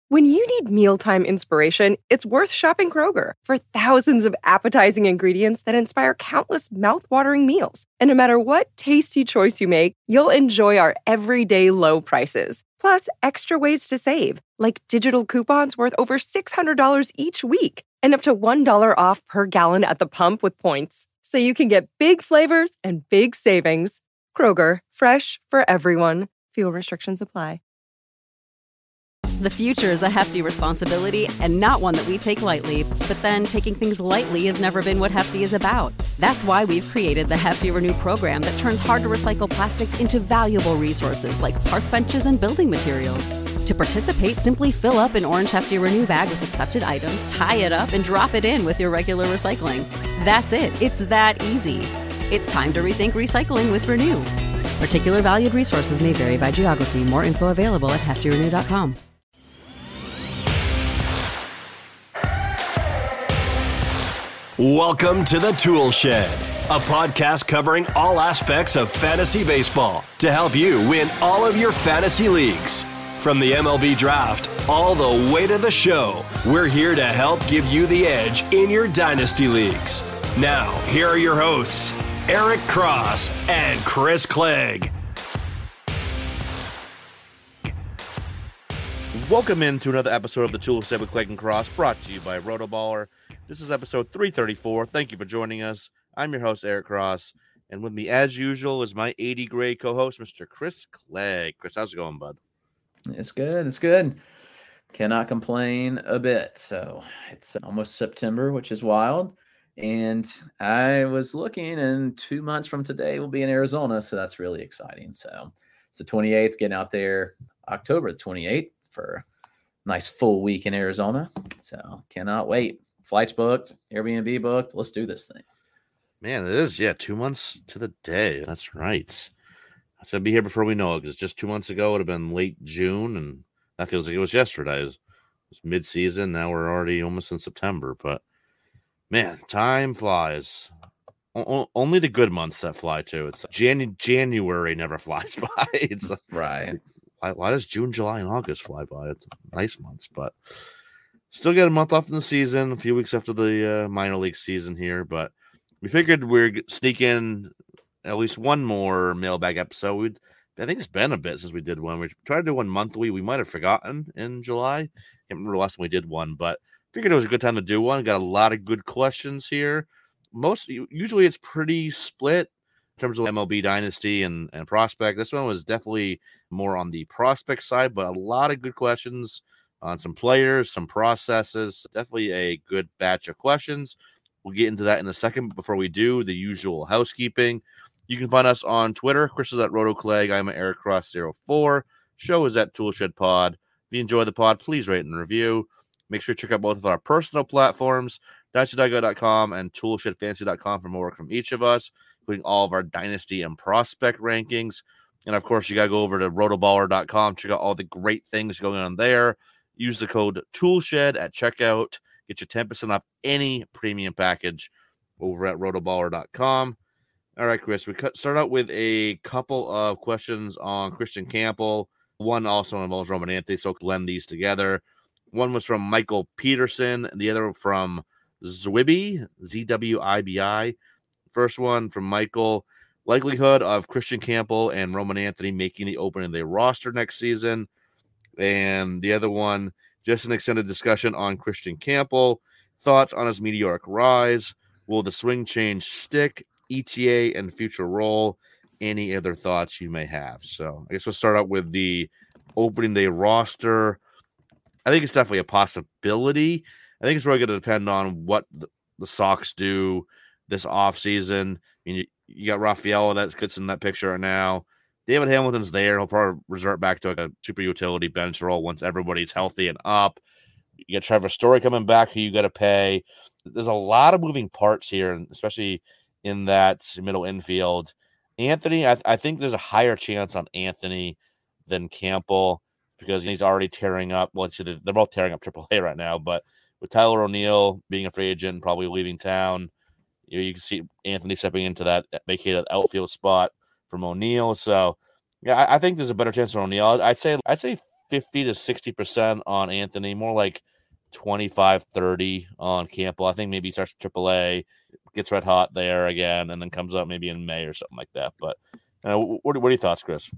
When you need mealtime inspiration, it's worth shopping Kroger for thousands of appetizing ingredients that inspire countless mouth-watering meals. And no matter what tasty choice you make, you'll enjoy our everyday low prices. Plus, extra ways to save, like digital coupons worth over $600 each week and up to $1 off per gallon at the pump with points. So you can get big flavors and big savings. Kroger, fresh for everyone. Fuel restrictions apply. The future is a hefty responsibility and not one that we take lightly. But then taking things lightly has never been what Hefty is about. That's why we've created the Hefty Renew program that turns hard-to-recycle plastics into valuable resources like park benches and building materials. To participate, simply fill up an orange Hefty Renew bag with accepted items, tie it up, and drop it in with your regular recycling. That's it. It's that easy. It's time to rethink recycling with Renew. Particular valued resources may vary by geography. More info available at heftyrenew.com. Welcome to the Tool Shed, a podcast covering all aspects of fantasy baseball to help you win all of your fantasy leagues. From the MLB draft all the way to the show, we're here to help give you the edge in your dynasty leagues. Now, here are your hosts, Eric Cross and Chris Clegg. Welcome into another episode of the Tool Shed with Clegg and Cross, brought to you by Rotoballer. This is episode 334. Thank you for joining us. I'm your host, Eric Cross, and with me, as usual, is my 80 grade co-host, Mr. Chris Clegg. Chris, how's it going, bud? It's good. It's good. Cannot complain a bit. So it's almost September, which is wild. And I was looking, and 2 months from today we'll be in Arizona, so that's really exciting. So it's the 28th, getting out there October 28th for a nice full week in Arizona. So cannot wait. Flights booked, Airbnb booked. Let's do this thing. Man, it is, 2 months to the day. That's right. I said be here before we know it, because just 2 months ago it would have been late June, and that feels like it was yesterday. It was mid-season. Now we're already almost in September. But, man, time flies. Only the good months that fly, too. It's January never flies by. It's right. Why does June, July, and August fly by? It's nice months, but still got a month left in the season, a few weeks after the minor league season here, but we figured we'd sneak in at least one more mailbag episode. I think it's been a bit since we did one. We tried to do one monthly. We might have forgotten in July. Can't remember the last time we did one, but figured it was a good time to do one. Got a lot of good questions here. Usually it's pretty split in terms of MLB Dynasty and Prospect. This one was definitely more on the Prospect side, but a lot of good questions on some players, some processes. Definitely a good batch of questions. We'll get into that in a second. But before we do, the usual housekeeping. You can find us on Twitter. Chris is at RotoClegg. I'm at EricCross04. Show is at Toolshed Pod. If you enjoy the pod, please rate and review. Make sure to check out both of our personal platforms, DynastyDygo.com and ToolshedFantasy.com for more work from each of us, including all of our Dynasty and Prospect rankings. And, of course, you got to go over to Rotoballer.com. Check out all the great things going on there. Use the code TOOLSHED at checkout. Get you 10% off any premium package over at Rotoballer.com. All right, Chris, we start out with a couple of questions on Christian Campbell. One also involves Roman Anthony, so blend these together. One was from Michael Peterson, and the other from Zwibi, Z-W-I-B-I. First one from Michael, likelihood of Christian Campbell and Roman Anthony making the opening day roster next season. And the other one, just an extended discussion on Christian Campbell, thoughts on his meteoric rise. Will the swing change stick, ETA, and future role? Any other thoughts you may have? So I guess we'll start out with the opening day roster. I think it's definitely a possibility. I think it's really going to depend on what the Sox do this offseason. I mean, you got Rafael that gets in that picture right now. David Hamilton's there. He'll probably resort back to a super utility bench role once everybody's healthy and up. You got Trevor Story coming back, who you got to pay. There's a lot of moving parts here, especially in that middle infield. Anthony, I think there's a higher chance on Anthony than Campbell because he's already tearing up. Well, they're both tearing up AAA right now, but with Tyler O'Neill being a free agent and probably leaving town, you can see Anthony stepping into that vacated outfield spot from O'Neill. So, yeah, I think there's a better chance for O'Neill. I'd say 50 to 60% on Anthony, more like 25-30 on Campbell. I think maybe he starts AAA, gets red hot there again, and then comes up maybe in May or something like that. But what are your thoughts, Chris?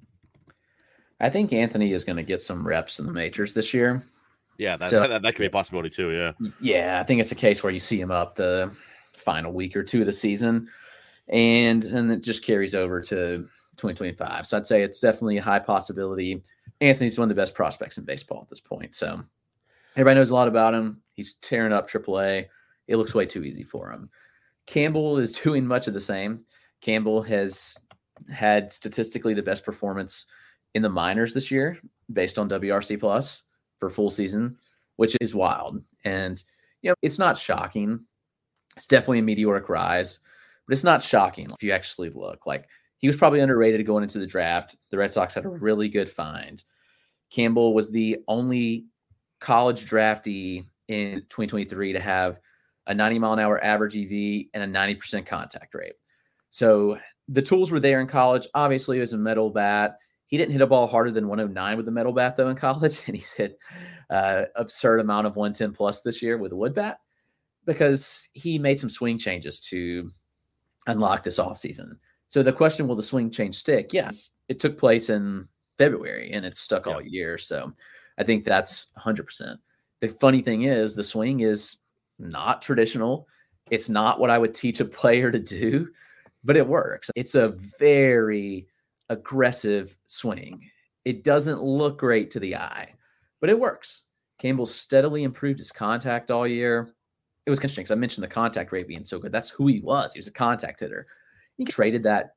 I think Anthony is going to get some reps in the majors this year. Yeah, that could be a possibility too, yeah. Yeah, I think it's a case where you see him up the final week or two of the season, and it just carries over to 2025. So I'd say it's definitely a high possibility. Anthony's one of the best prospects in baseball at this point. So everybody knows a lot about him. He's tearing up AAA. It looks way too easy for him. Campbell is doing much of the same. Campbell has had statistically the best performance in the minors this year based on WRC Plus for full season, which is wild. And, it's not shocking. It's definitely a meteoric rise, but it's not shocking if you actually look. Like, he was probably underrated going into the draft. The Red Sox had a really good find. Campbell was the only college draftee in 2023 to have a 90-mile-an-hour average EV and a 90% contact rate. So the tools were there in college. Obviously, it was a metal bat. He didn't hit a ball harder than 109 with the metal bat, though, in college, and he's hit absurd amount of 110 plus this year with a wood bat because he made some swing changes to unlock this offseason. So the question, will the swing change stick? Yes, it took place in February, and it's stuck all year. So I think that's 100%. The funny thing is the swing is not traditional. It's not what I would teach a player to do, but it works. It's a very aggressive swing. It doesn't look great to the eye, but it works. Campbell steadily improved his contact all year. It was interesting because I mentioned the contact rate being so good. That's who he was. He was a contact hitter. He traded that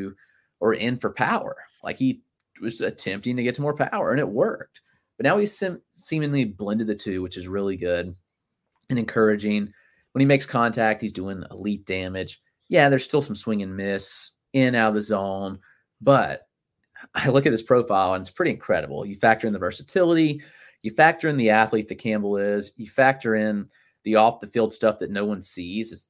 in for power. Like, he was attempting to get to more power, and it worked. But now he's seemingly blended the two, which is really good and encouraging. When he makes contact, he's doing elite damage. Yeah, there's still some swing and miss in and out of the zone, but I look at his profile and it's pretty incredible. You factor in the versatility, you factor in the athlete that Campbell is, you factor in the off the field stuff that no one sees.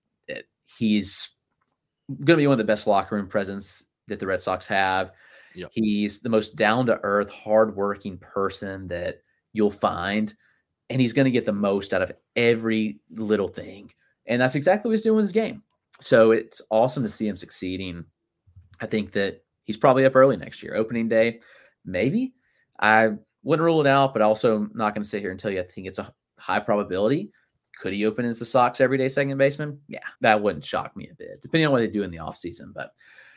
He's going to be one of the best locker room presence that the Red Sox have. Yep. He's the most down-to-earth, hardworking person that you'll find, and he's going to get the most out of every little thing. And that's exactly what he's doing in his game. So it's awesome to see him succeeding. I think that he's probably up early next year. Opening day, maybe. I wouldn't rule it out, but also not going to sit here and tell you I think it's a high probability. Could he open as the Sox everyday second baseman? Yeah, that wouldn't shock me a bit, depending on what they do in the offseason. But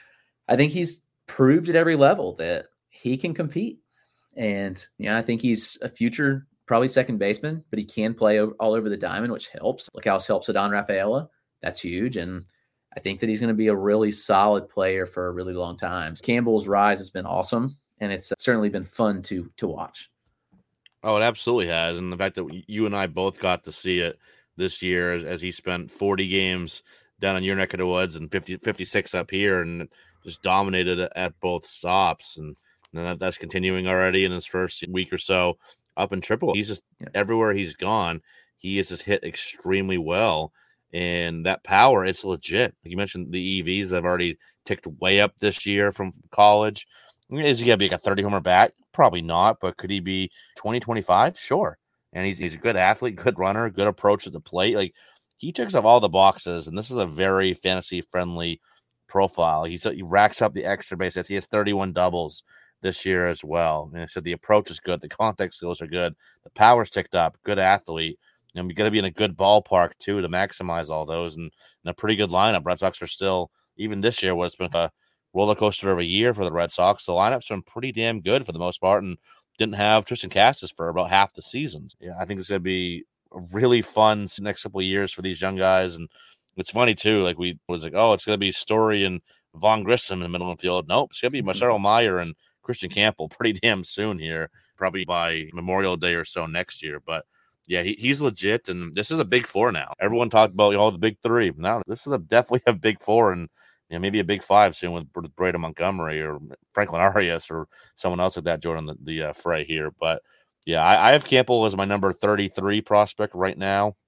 I think he's proved at every level that he can compete. And, I think he's a future probably second baseman, but he can play all over the diamond, which helps. Look how it helps Adon Rafaela. That's huge. And I think that he's going to be a really solid player for a really long time. Campbell's rise has been awesome, and it's certainly been fun to watch. Oh, it absolutely has. And the fact that you and I both got to see it this year as he spent 40 games down in your neck of the woods and 56 up here and just dominated at both stops. And that's continuing already in his first week or so up in Triple. He's just everywhere he's gone, he has just hit extremely well. And that power, it's legit. Like you mentioned, the EVs that have already ticked way up this year from college. Is he going to be like a 30 homer bat? Probably not, but could he be 20, 25? Sure. And he's a good athlete, good runner, good approach at the plate. Like, he checks off all the boxes, and this is a very fantasy-friendly profile. He racks up the extra base hits. He has 31 doubles this year as well. And I said the approach is good. The contact skills are good. The power's ticked up. Good athlete. And we got to be in a good ballpark, too, to maximize all those. And a pretty good lineup. Red Sox are still, even this year, what's been a roller coaster of a year for the Red Sox, the lineup's been pretty damn good for the most part, and didn't have Tristan Casas for about half the seasons. Yeah, I think it's going to be a really fun next couple of years for these young guys. And it's funny, too. Like, we was like, oh, it's going to be Story and Vaughn Grissom in the middle of the field. Nope, it's going to be Marcelo Meyer and Christian Campbell pretty damn soon here, probably by Memorial Day or so next year. But yeah, he's legit, and this is a big four now. Everyone talked about the big three. Now this is definitely a big four, and maybe a big five soon with Braden Montgomery or Franklin Arias or someone else like that joining the fray here. But yeah, I have Campbell as my number 33 prospect right now,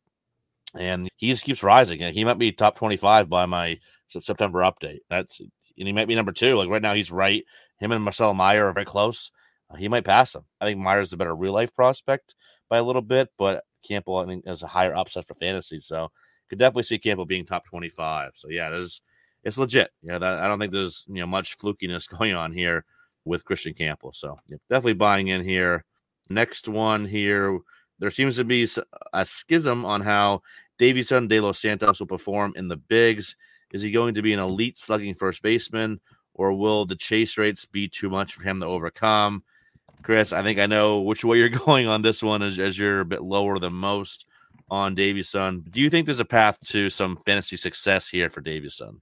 and he just keeps rising. He might be top 25 by my September update. And he might be number 2. Like right now, he's right. Him and Marcelo Meyer are very close. he might pass him. I think Myers is a better real life prospect by a little bit, but Campbell, I think, has a higher upside for fantasy. So could definitely see Campbell being top 25. So yeah, it's legit. I don't think there's much flukiness going on here with Christian Campbell. So definitely buying in here. Next one here, there seems to be a schism on how Davison De Los Santos will perform in the bigs. Is he going to be an elite slugging first baseman, or will the chase rates be too much for him to overcome? Chris, I think I know which way you're going on this one, as you're a bit lower than most on Davison. Do you think there's a path to some fantasy success here for Davison?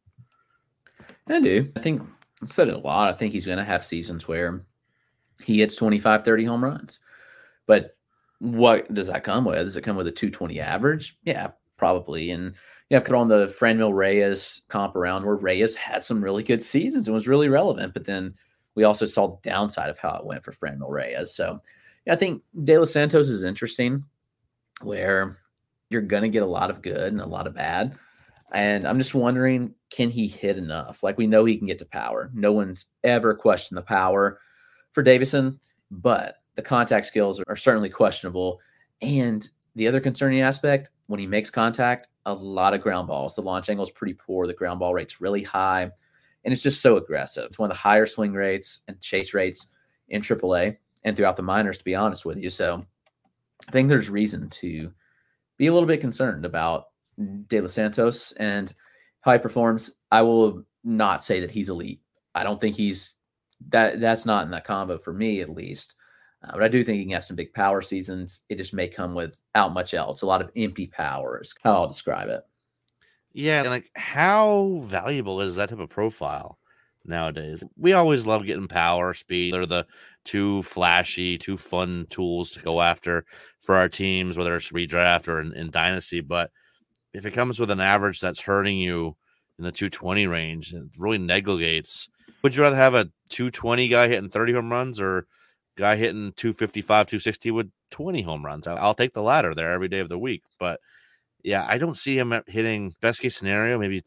I do. I think I've said it a lot. I think he's going to have seasons where he hits 25, 30 home runs. But what does that come with? Does it come with a 220 average? Yeah, probably. And I've put on the Franmil Reyes comp around where Reyes had some really good seasons and was really relevant. But then we also saw the downside of how it went for Franmil Reyes. So I think De Los Santos is interesting, where you're going to get a lot of good and a lot of bad. And I'm just wondering, can he hit enough? Like, we know he can get to power. No one's ever questioned the power for Davison, but the contact skills are certainly questionable. And the other concerning aspect, when he makes contact, a lot of ground balls. The launch angle is pretty poor. The ground ball rate's really high. And it's just so aggressive. It's one of the higher swing rates and chase rates in AAA and throughout the minors, to be honest with you. So I think there's reason to be a little bit concerned about De Los Santos and how he performs. I will not say that he's elite. I don't think he's that's not in that combo for me, at least. But I do think he can have some big power seasons. It just may come without much else. A lot of empty power is how I'll describe it. Yeah, and like, how valuable is that type of profile nowadays? We always love getting power, speed. They're the two flashy, two fun tools to go after for our teams, whether it's redraft or in Dynasty. But if it comes with an average that's hurting you in the 220 range, it really negates. Would you rather have a 220 guy hitting 30 home runs or guy hitting 255, 260 with 20 home runs? I'll take the latter there every day of the week. But yeah, I don't see him hitting, best case scenario, maybe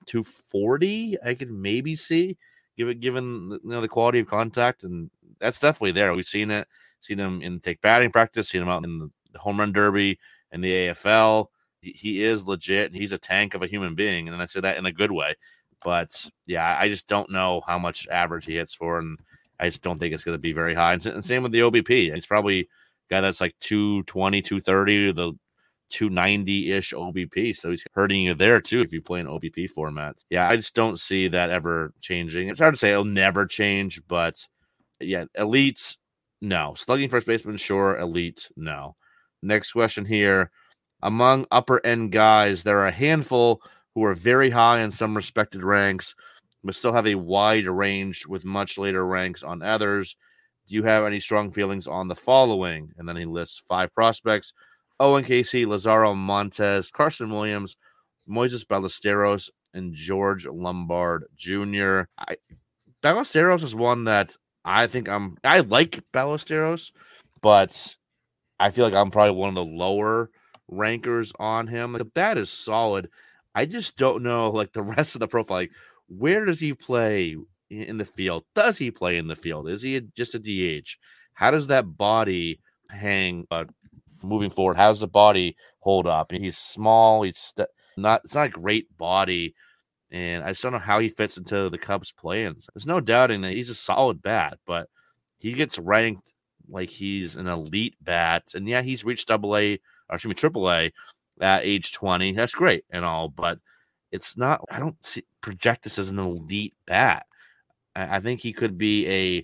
240. I could maybe see, given the quality of contact, and that's definitely there. We've seen it, seen him in take batting practice, seen him out in the home run derby and the AFL. He is legit, and he's a tank of a human being, and I say that in a good way. But yeah, I just don't know how much average he hits for, and I just don't think it's going to be very high. And same with the OBP. He's probably a guy that's like 220, 230, the 290-ish OBP. So he's hurting you there too if you play in OBP formats. Yeah, I just don't see that ever changing. It's hard to say it'll never change, but yeah, elites, no. Slugging first baseman, sure. Elite, no. Next question here. Among upper-end guys, there are a handful who are very high in some respected ranks, but still have a wide range with much later ranks on others. Do you have any strong feelings on the following? And then he lists 5 prospects: Owen Casey, Lazaro Montes, Carson Williams, Moises Ballesteros, and George Lombard Jr. Ballesteros is one that I think I like Ballesteros, but I feel like I'm probably one of the lower rankers on him. Like, the bat is solid. I just don't know, like, the rest of the profile. Like, where does he play in the field? Does he play in the field? Is he just a DH? How does that body hang moving forward? How does the body hold up? He's small. It's not a great body, and I just don't know how he fits into the Cubs' plans. There's no doubting that he's a solid bat, but he gets ranked like he's an elite bat. And yeah, he's reached AAA at age 20. That's great and all, but it's not. I don't project this as an elite bat. I think he could be a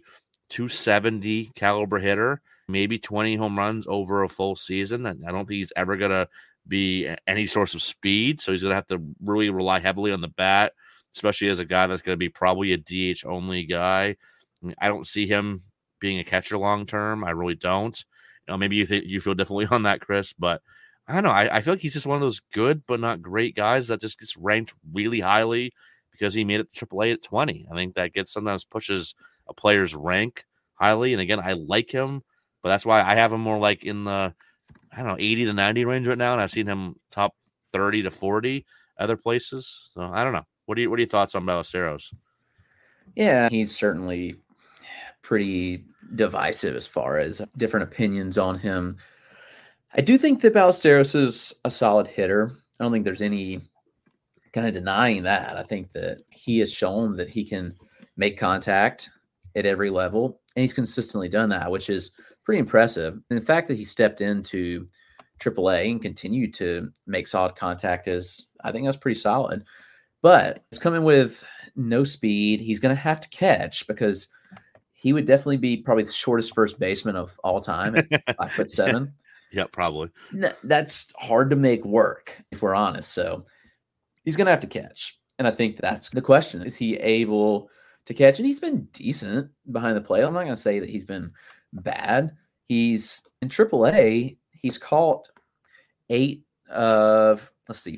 270 caliber hitter, maybe 20 home runs over a full season. I don't think he's ever going to be any source of speed, so he's going to have to really rely heavily on the bat, especially as a guy that's going to be probably a DH only guy. I don't see him being a catcher long term. I really don't. Maybe you feel differently on that, Chris, but I don't know. I feel like he's just one of those good but not great guys that just gets ranked really highly because he made it to AAA at 20. I think that sometimes pushes a player's rank highly. And again, I like him, but that's why I have him more like in the, 80 to 90 range right now. And I've seen him top 30 to 40 other places. So I don't know. What are your thoughts on Ballesteros? Yeah, he's certainly pretty divisive as far as different opinions on him. I do think that Ballesteros is a solid hitter. I don't think there's any kind of denying that. I think that he has shown that he can make contact at every level, and he's consistently done that, which is pretty impressive. And the fact that he stepped into AAA and continued to make solid contact I think that's pretty solid. But it's coming with no speed. He's going to have to catch because he would definitely be probably the shortest first baseman of all time at 5'7". Yeah, probably. That's hard to make work, if we're honest. So he's going to have to catch. And I think that's the question. Is he able to catch? And he's been decent behind the plate. I'm not going to say that he's been bad. He's in AAA. He's caught 8 of,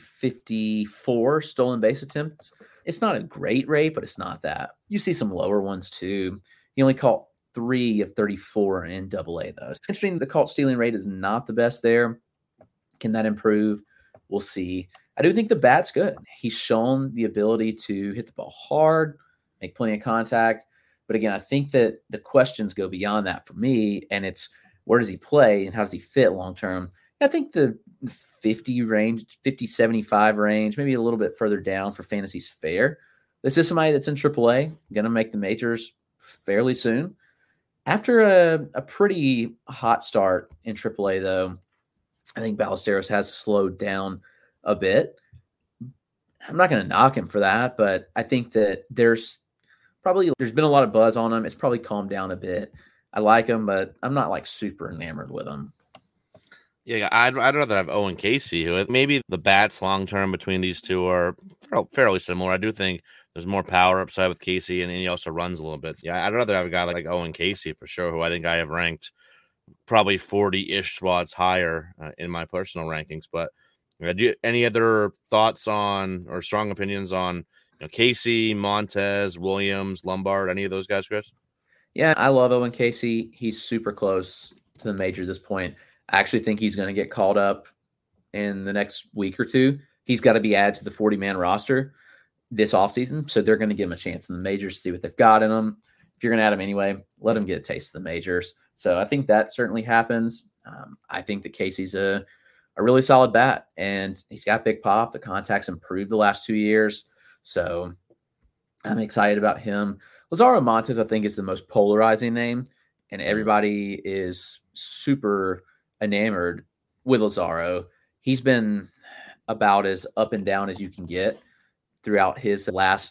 54 stolen base attempts. It's not a great rate, but it's not that. You see some lower ones too. He only caught 3 of 34 in AA, though. It's interesting. The caught stealing rate is not the best there. Can that improve? We'll see. I do think the bat's good. He's shown the ability to hit the ball hard, make plenty of contact. But again, I think that the questions go beyond that for me, and it's where does he play and how does he fit long term? I think the 50 range, 50, 75 range, maybe a little bit further down for fantasy's fair. This is somebody that's in AAA, going to make the majors fairly soon. After a pretty hot start in AAA, though, I think Ballesteros has slowed down a bit. I'm not going to knock him for that, but I think that there's been a lot of buzz on him. It's probably calmed down a bit. I like him, but I'm not like super enamored with him. Yeah, I'd rather have Owen Casey, who maybe the bats long term between these two are fairly similar. I do think there's more power upside with Casey, and he also runs a little bit. Yeah, I'd rather have a guy like Owen Casey for sure, who I think I have ranked probably 40-ish spots higher in my personal rankings. But do you, any other thoughts on or strong opinions on Casey, Montez, Williams, Lombard, any of those guys, Chris? Yeah, I love Owen Casey. He's super close to the major at this point. I actually think he's going to get called up in the next week or two. He's got to be added to the 40-man roster this offseason, so they're going to give him a chance in the majors to see what they've got in him. If you're going to add him anyway, let him get a taste of the majors. So I think that certainly happens. I think that Casey's a really solid bat, and he's got big pop. The contact's improved the last 2 years, so I'm excited about him. Lazaro Montes, I think, is the most polarizing name, and everybody is super enamored with Lazaro. He's been about as up and down as you can get throughout his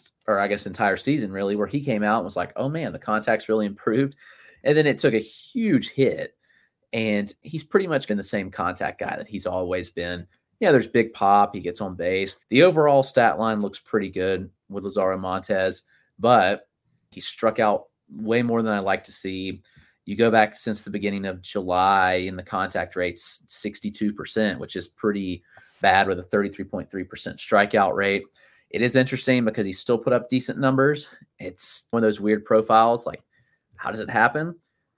entire season, really, where he came out and was like, oh man, the contact's really improved. And then it took a huge hit, and he's pretty much been the same contact guy that he's always been. Yeah, there's big pop. He gets on base. The overall stat line looks pretty good with Lazaro Montes, but he struck out way more than I like to see. You go back since the beginning of July, and the contact rate's 62%, which is pretty bad with a 33.3% strikeout rate. It is interesting because he still put up decent numbers. It's one of those weird profiles. Like, how does it happen?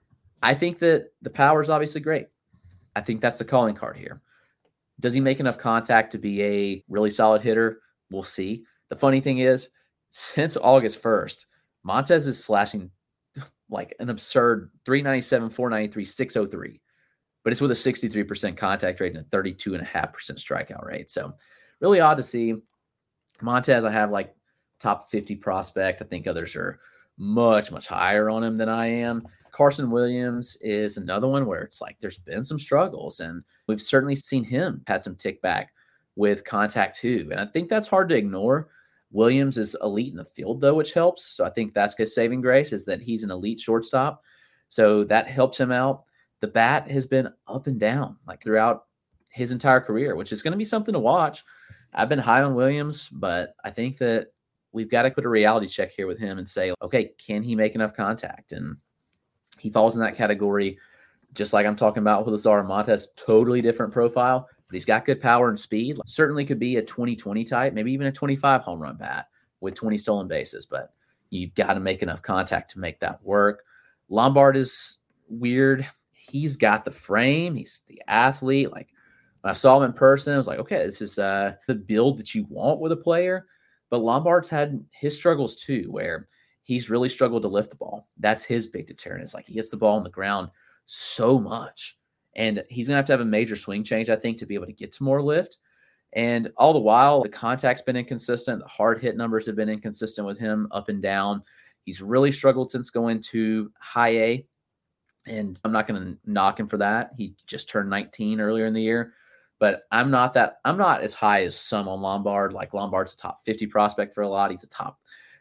I think that the power is obviously great. I think that's the calling card here. Does he make enough contact to be a really solid hitter? We'll see. The funny thing is, since August 1st, Montez is slashing like an absurd 397, 493, 603. But it's with a 63% contact rate and a 32.5% strikeout rate. So really odd to see. Montez, I have like top 50 prospect. I think others are much, much higher on him than I am. Carson Williams is another one where it's like there's been some struggles, and we've certainly seen him had some tick back with contact too. And I think that's hard to ignore. Williams is elite in the field, though, which helps. So I think that's his saving grace, is that he's an elite shortstop. So that helps him out. The bat has been up and down like throughout his entire career, which is going to be something to watch. I've been high on Williams, but I think that we've got to put a reality check here with him and say, okay, can he make enough contact? And he falls in that category, just like I'm talking about with Lazaro Montes, totally different profile, but he's got good power and speed. Certainly could be a 20-20 type, maybe even a 25 home run bat with 20 stolen bases, but you've got to make enough contact to make that work. Lombard is weird. He's got the frame. He's the athlete. Like, when I saw him in person, I was like, okay, this is the build that you want with a player. But Lombard's had his struggles too, where he's really struggled to lift the ball. That's his big deterrent. It's like he hits the ball on the ground so much. And he's going to have a major swing change, I think, to be able to get to more lift. And all the while, the contact's been inconsistent. The hard hit numbers have been inconsistent with him up and down. He's really struggled since going to high A. And I'm not going to knock him for that. He just turned 19 earlier in the year. But I'm not as high as some on Lombard. Like Lombard's a top 50 prospect for a lot. He's a top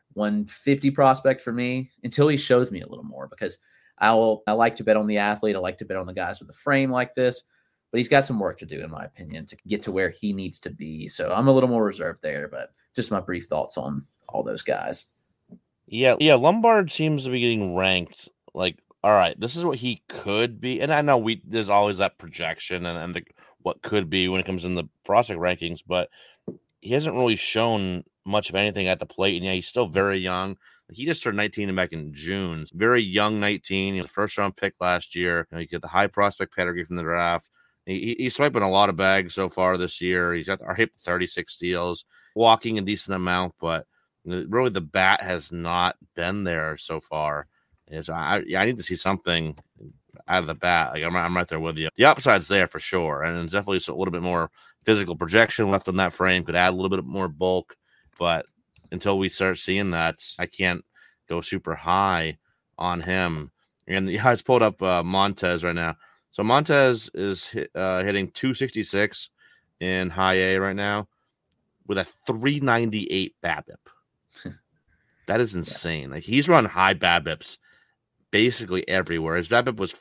150 prospect for me until he shows me a little more, because I like to bet on the athlete. I like to bet on the guys with a frame like this, but he's got some work to do, in my opinion, to get to where he needs to be. So I'm a little more reserved there, but just my brief thoughts on all those guys. Yeah. Lombard seems to be getting ranked like, all right, this is what he could be. And I know there's always that projection and what could be when it comes in the prospect rankings, but he hasn't really shown much of anything at the plate. And yeah, he's still very young. He just turned 19 back in June. Very young 19. He was a first-round pick last year. You get the high prospect pedigree from the draft. He's swiping a lot of bags so far this year. He's got our hit 36 steals, walking a decent amount, but really the bat has not been there so far. I need to see something out of the bat. Like I'm right there with you. The upside's there for sure, and it's definitely a little bit more physical projection left on that frame. Could add a little bit more bulk, but until we start seeing that, I can't go super high on him. And I just pulled up Montez right now. So Montez is hitting 266 in high A right now with a 398 BABIP. That is insane. Like he's run high BABIPs basically everywhere. His BABIP was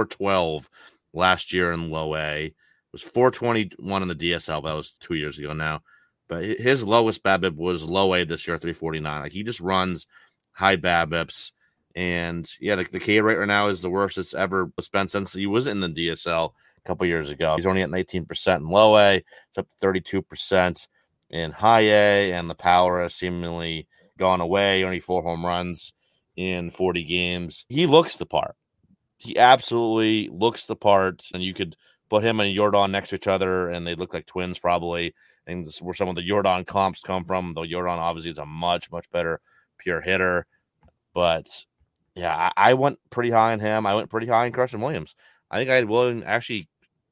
412 last year in low A. It was 421 in the DSL. That was 2 years ago now. But his lowest BABIP was low A this year, 349. Like he just runs high BABIPs. And yeah, the K rate right now is the worst it's ever been since he was in the DSL a couple years ago. He's only at 19% in low A. It's up to 32% in high A. And the power has seemingly gone away. Only 4 home runs in 40 games. He looks the part. He absolutely looks the part. And you could put him and Yordan next to each other, and they look like twins probably. And this is where some of the Yordan comps come from, though Yordan obviously is a much, much better pure hitter. But yeah, I went pretty high on him. I went pretty high on Carson Williams. I think I had Williams actually.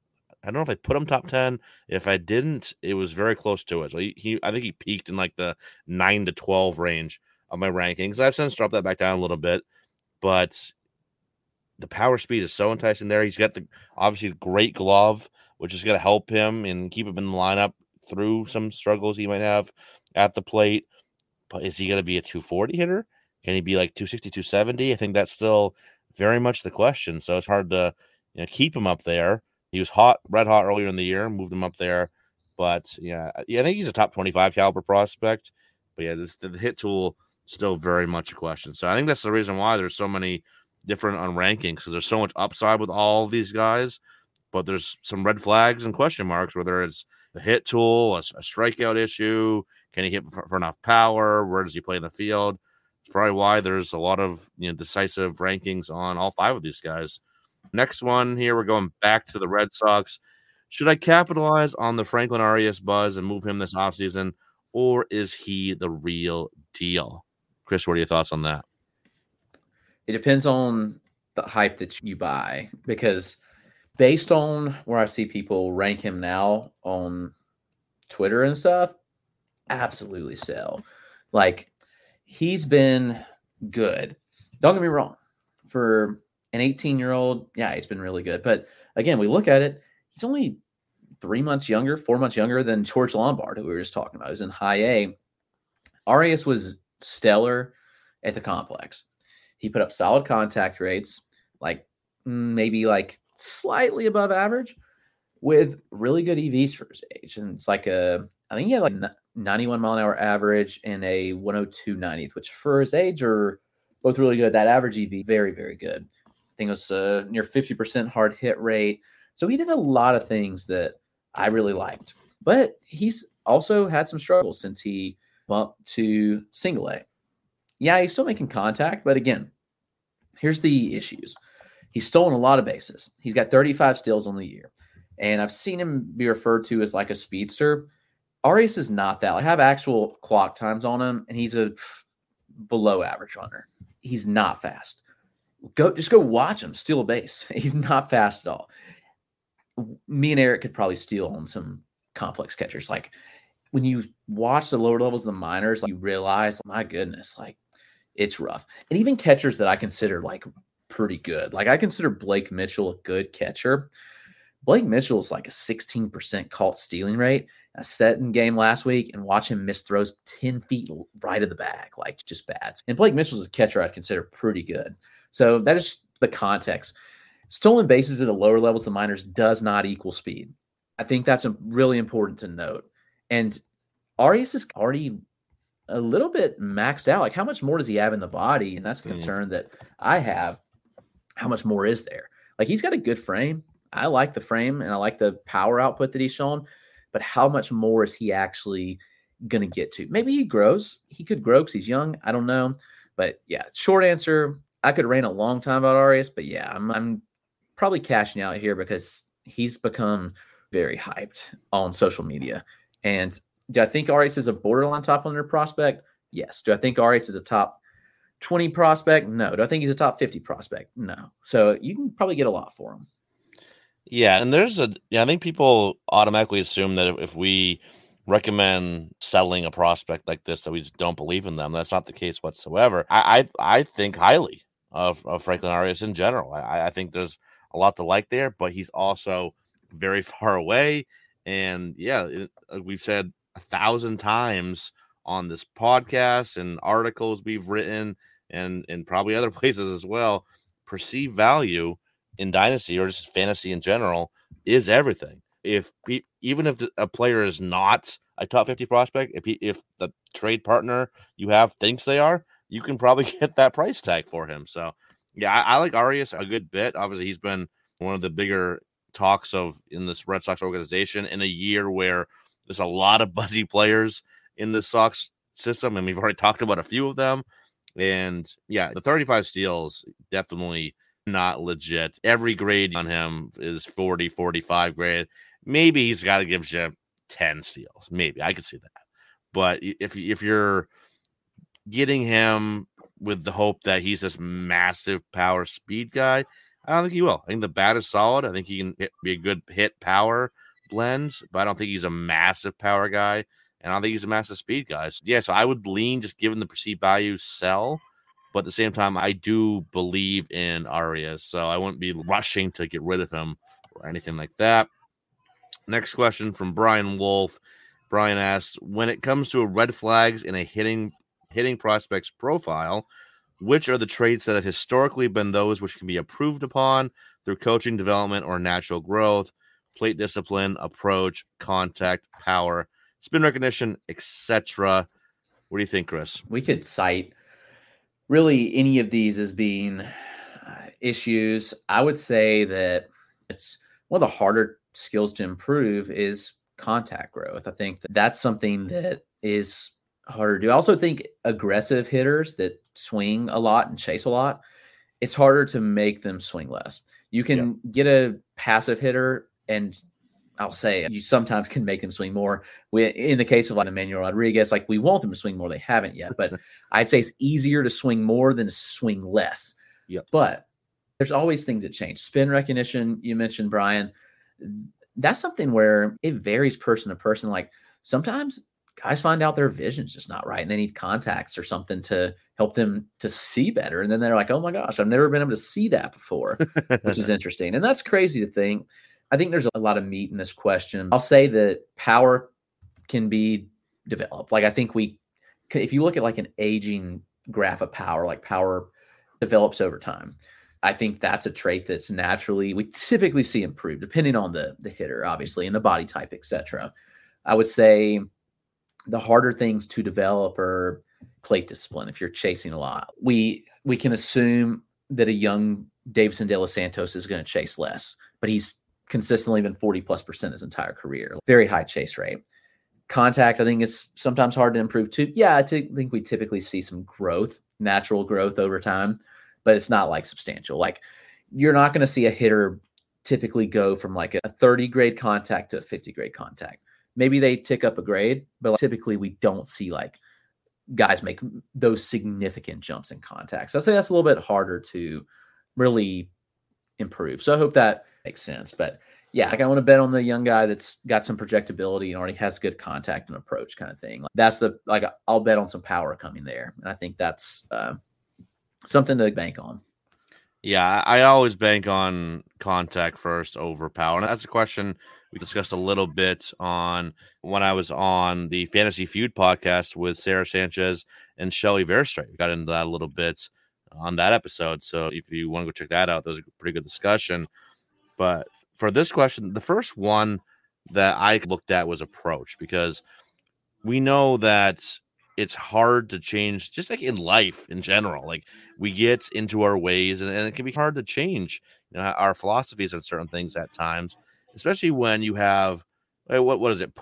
I don't know if I put him top 10. If I didn't, it was very close to it. So I think he peaked in like the 9 to 12 range of my rankings. I've since dropped that back down a little bit, but the power speed is so enticing there. He's got obviously the great glove, which is going to help him and keep him in the lineup through some struggles he might have at the plate. But is he going to be a 240 hitter? Can he be like 260, 270? I think that's still very much the question. So it's hard to keep him up there. He was red hot earlier in the year, moved him up there. But yeah, I think he's a top 25 caliber prospect. But yeah, the hit tool still very much a question. So I think that's the reason why there's so many different on rankings, because there's so much upside with all of these guys, but there's some red flags and question marks, whether it's the hit tool, a strikeout issue, can he hit for enough power, where does he play in the field? It's probably why there's a lot of decisive rankings on all 5 of these guys. Next one here, we're going back to the Red Sox. Should I capitalize on the Franklin Arias buzz and move him this offseason, or is he the real deal? Chris, what are your thoughts on that? It depends on the hype that you buy, because based on where I see people rank him now on Twitter and stuff, absolutely sell. Like, he's been good. Don't get me wrong. For an 18-year-old, yeah, he's been really good. But again, we look at it, he's only 4 months younger than George Lombard, who we were just talking about. He was in high A. Arias was stellar at the complex. He put up solid contact rates, like maybe like slightly above average, with really good EVs for his age. And it's like I think he had like 91 mile an hour average and a 102 90th, which for his age are both really good. That average EV, very, very good. I think it was near 50% hard hit rate. So he did a lot of things that I really liked. But he's also had some struggles since he bumped to single A. Yeah, he's still making contact, but again, here's the issues. He's stolen a lot of bases. He's got 35 steals on the year. And I've seen him be referred to as like a speedster. Arias is not that. I have actual clock times on him, and he's a below average runner. He's not fast. Just go watch him steal a base. He's not fast at all. Me and Eric could probably steal on some complex catchers. Like when you watch the lower levels of the minors, like, you realize, my goodness, like it's rough. And even catchers that I consider like pretty good. Like I consider Blake Mitchell a good catcher. Blake Mitchell is like a 16% caught stealing rate. I sat in game last week and watch him miss throws 10 feet right of the bag, like just bad. And Blake Mitchell's a catcher I'd consider pretty good. So that is the context. Stolen bases at the lower levels of minors does not equal speed. I think that's really important to note. And Arias is already a little bit maxed out. Like how much more does he have in the body? And that's a concern that I have. How much more is there? Like he's got a good frame. I like the frame and I like the power output that he's shown, but how much more is he actually going to get to? Maybe he grows. He could grow because he's young. I don't know. But yeah, short answer, I could rant a long time about Arias, but yeah, I'm probably cashing out here because he's become very hyped on social media. And do I think Arias is a borderline top 100 prospect? Yes. Do I think Arias is a top 20 prospect? No. Do I think he's a top 50 prospect? No. So you can probably get a lot for him. Yeah, and I think people automatically assume that if we recommend selling a prospect like this, that we just don't believe in them. That's not the case whatsoever. I think highly of Franklin Arias in general. I think there's a lot to like there, but he's also very far away. And yeah, we've said 1,000 times on this podcast and articles we've written and probably other places as well, perceived value in Dynasty or just fantasy in general is everything. Even if a player is not a top 50 prospect, if the trade partner you have thinks they are, you can probably get that price tag for him. So yeah, I like Arias a good bit. Obviously, he's been one of the bigger talks in this Red Sox organization in a year where there's a lot of buzzy players in the Sox system, and we've already talked about a few of them. And yeah, the 35 steals definitely not legit. Every grade on him is 40, 45 grade. Maybe he's got to give you 10 steals. Maybe I could see that. But if you're getting him with the hope that he's this massive power speed guy, I don't think he will. I think the bat is solid. I think he can be a good hit power blend, but I don't think he's a massive power guy. And I don't think he's a massive speed guy. So, yeah, so I would lean, just given the perceived value, sell. But at the same time, I do believe in Arias, so I wouldn't be rushing to get rid of him or anything like that. Next question from Brian Wolf. Brian asks, when it comes to red flags in a hitting prospect's profile, which are the traits that have historically been those which can be improved upon through coaching, development, or natural growth? Plate discipline, approach, contact, power, spin recognition, etc. What do you think, Chris? We could cite really any of these as being issues. I would say that it's one of the harder skills to improve is contact growth. I think that's something that is harder to do. I also think aggressive hitters that swing a lot and chase a lot, it's harder to make them swing less. You can get a passive hitter, and I'll say you sometimes can make them swing more. In the case of like Emmanuel Rodriguez, like we want them to swing more. They haven't yet, but I'd say it's easier to swing more than to swing less. Yep. But there's always things that change. Spin recognition, you mentioned, Brian, that's something where it varies person to person. Like sometimes guys find out their vision's just not right and they need contacts or something to help them to see better. And then they're like, oh my gosh, I've never been able to see that before, which is interesting. And that's crazy to think. I think there's a lot of meat in this question. I'll say that power can be developed. Like I think if you look at like an aging graph of power, like power develops over time. I think that's a trait that's we typically see improved depending on the hitter, obviously, and the body type, etc. I would say the harder things to develop are plate discipline. If you're chasing a lot, we can assume that a young Davison De Los Santos is going to chase less, but he's consistently been 40+% his entire career. Very high chase rate. Contact, I think, is sometimes hard to improve too. Yeah, I think we typically see some growth, natural growth over time, but it's not like substantial. Like you're not going to see a hitter typically go from like a 30 grade contact to a 50 grade contact. Maybe they tick up a grade, but typically we don't see like guys make those significant jumps in contact. So I'd say that's a little bit harder to really improve. So I hope that makes sense. But yeah, like I want to bet on the young guy that's got some projectability and already has good contact and approach kind of thing. I'll bet on some power coming there. And I think that's something to bank on. Yeah, I always bank on contact first over power. And that's a question we discussed a little bit on when I was on the Fantasy Feud podcast with Sarah Sanchez and Shelly Verstrate. We got into that a little bit on that episode. So if you want to go check that out, that was a pretty good discussion. But for this question, the first one that I looked at was approach, because we know that it's hard to change, just like in life in general. Like we get into our ways and it can be hard to change, our philosophies on certain things at times, especially when you have, what is it,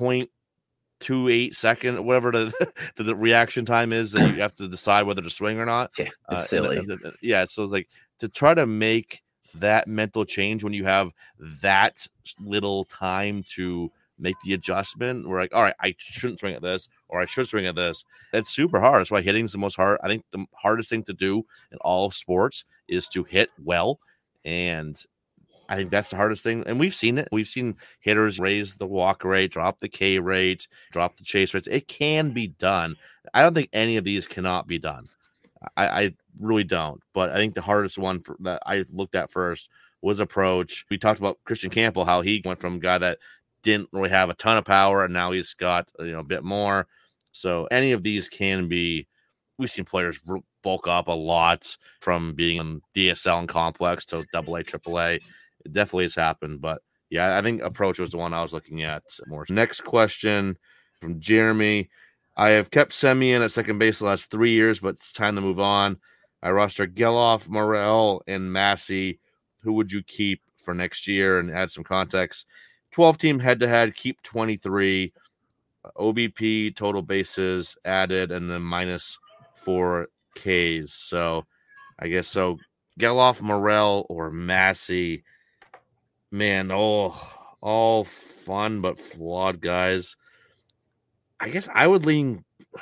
0.28 second, whatever the reaction time is that you have to decide whether to swing or not. Yeah, it's silly. So it's like to try to make that mental change when you have that little time to make the adjustment. We're like, all right, I shouldn't swing at this, or I should swing at this. It's super hard. That's why hitting is the most hard. I think the hardest thing to do in all of sports is to hit well. And I think that's the hardest thing. And we've seen it. We've seen hitters raise the walk rate, drop the K rate, drop the chase rates. It can be done. I don't think any of these cannot be done. I really don't. But I think the hardest one that I looked at first was approach. We talked about Christian Campbell, how he went from a guy that didn't really have a ton of power, and now he's got a bit more. So any of these can be. We've seen players bulk up a lot from being in DSL and complex to AA, AAA. It definitely has happened, but yeah, I think approach was the one I was looking at more. Next question from Jeremy. I have kept Semien at second base the last 3 years, but it's time to move on. I roster Gelof, Morel, and Massey. Who would you keep for next year? And add some context. 12-team head-to-head, keep 23. OBP, total bases added, and then -4 Ks. So I guess so. Gelof, Morel, or Massey. Man, all fun but flawed guys. I guess I would lean.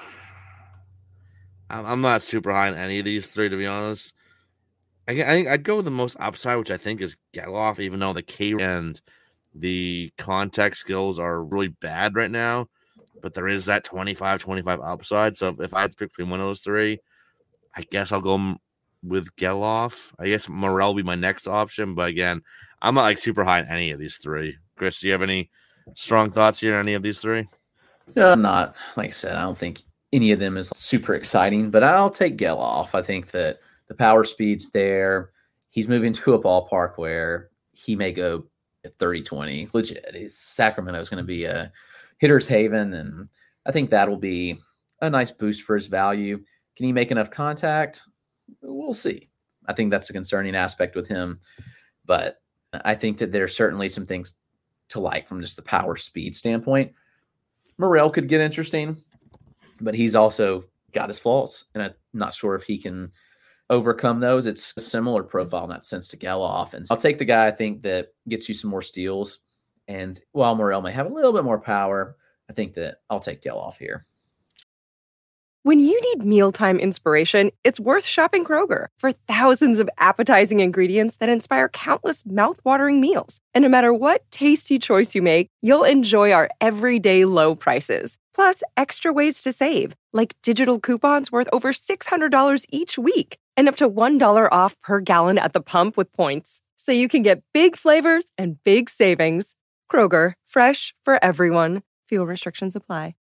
I'm not super high on any of these three, to be honest. I think I'd go with the most upside, which I think is Gelof, even though the K and the contact skills are really bad right now. But there is that 25 upside. So if I had to pick between one of those three, I guess I'll go with Gelof. I guess Morel will be my next option. But again, I'm not like super high on any of these three. Chris, do you have any strong thoughts here on any of these three? No, I'm not. Like I said, I don't think any of them is super exciting, but I'll take Gelof. I think that the power speed's there. He's moving to a ballpark where he may go at 30-20. Legit. Sacramento is going to be a hitter's haven, and I think that'll be a nice boost for his value. Can he make enough contact? We'll see. I think that's a concerning aspect with him, but I think that there's certainly some things to like from just the power speed standpoint. Morel could get interesting, but he's also got his flaws, and I'm not sure if he can overcome those. It's a similar profile in that sense to Gelof. And so I'll take the guy I think that gets you some more steals. And while Morel may have a little bit more power, I think that I'll take Gelof here. When you need mealtime inspiration, it's worth shopping Kroger for thousands of appetizing ingredients that inspire countless mouth-watering meals. And no matter what tasty choice you make, you'll enjoy our everyday low prices. Plus, extra ways to save, like digital coupons worth over $600 each week and up to $1 off per gallon at the pump with points. So you can get big flavors and big savings. Kroger, fresh for everyone. Fuel restrictions apply.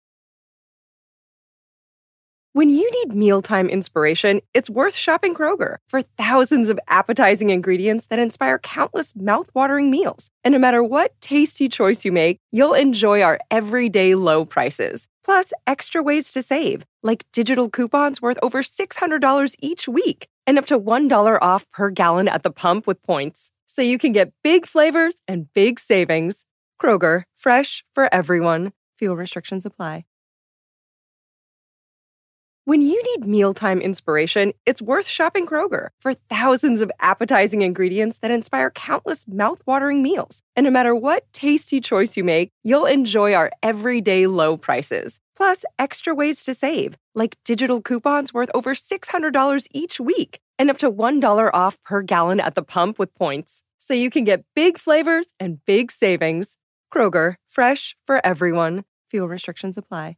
When you need mealtime inspiration, it's worth shopping Kroger for thousands of appetizing ingredients that inspire countless mouth-watering meals. And no matter what tasty choice you make, you'll enjoy our everyday low prices. Plus, extra ways to save, like digital coupons worth over $600 each week and up to $1 off per gallon at the pump with points. So you can get big flavors and big savings. Kroger, fresh for everyone. Fuel restrictions apply. When you need mealtime inspiration, it's worth shopping Kroger for thousands of appetizing ingredients that inspire countless mouth-watering meals. And no matter what tasty choice you make, you'll enjoy our everyday low prices. Plus, extra ways to save, like digital coupons worth over $600 each week and up to $1 off per gallon at the pump with points. So you can get big flavors and big savings. Kroger, fresh for everyone. Fuel restrictions apply.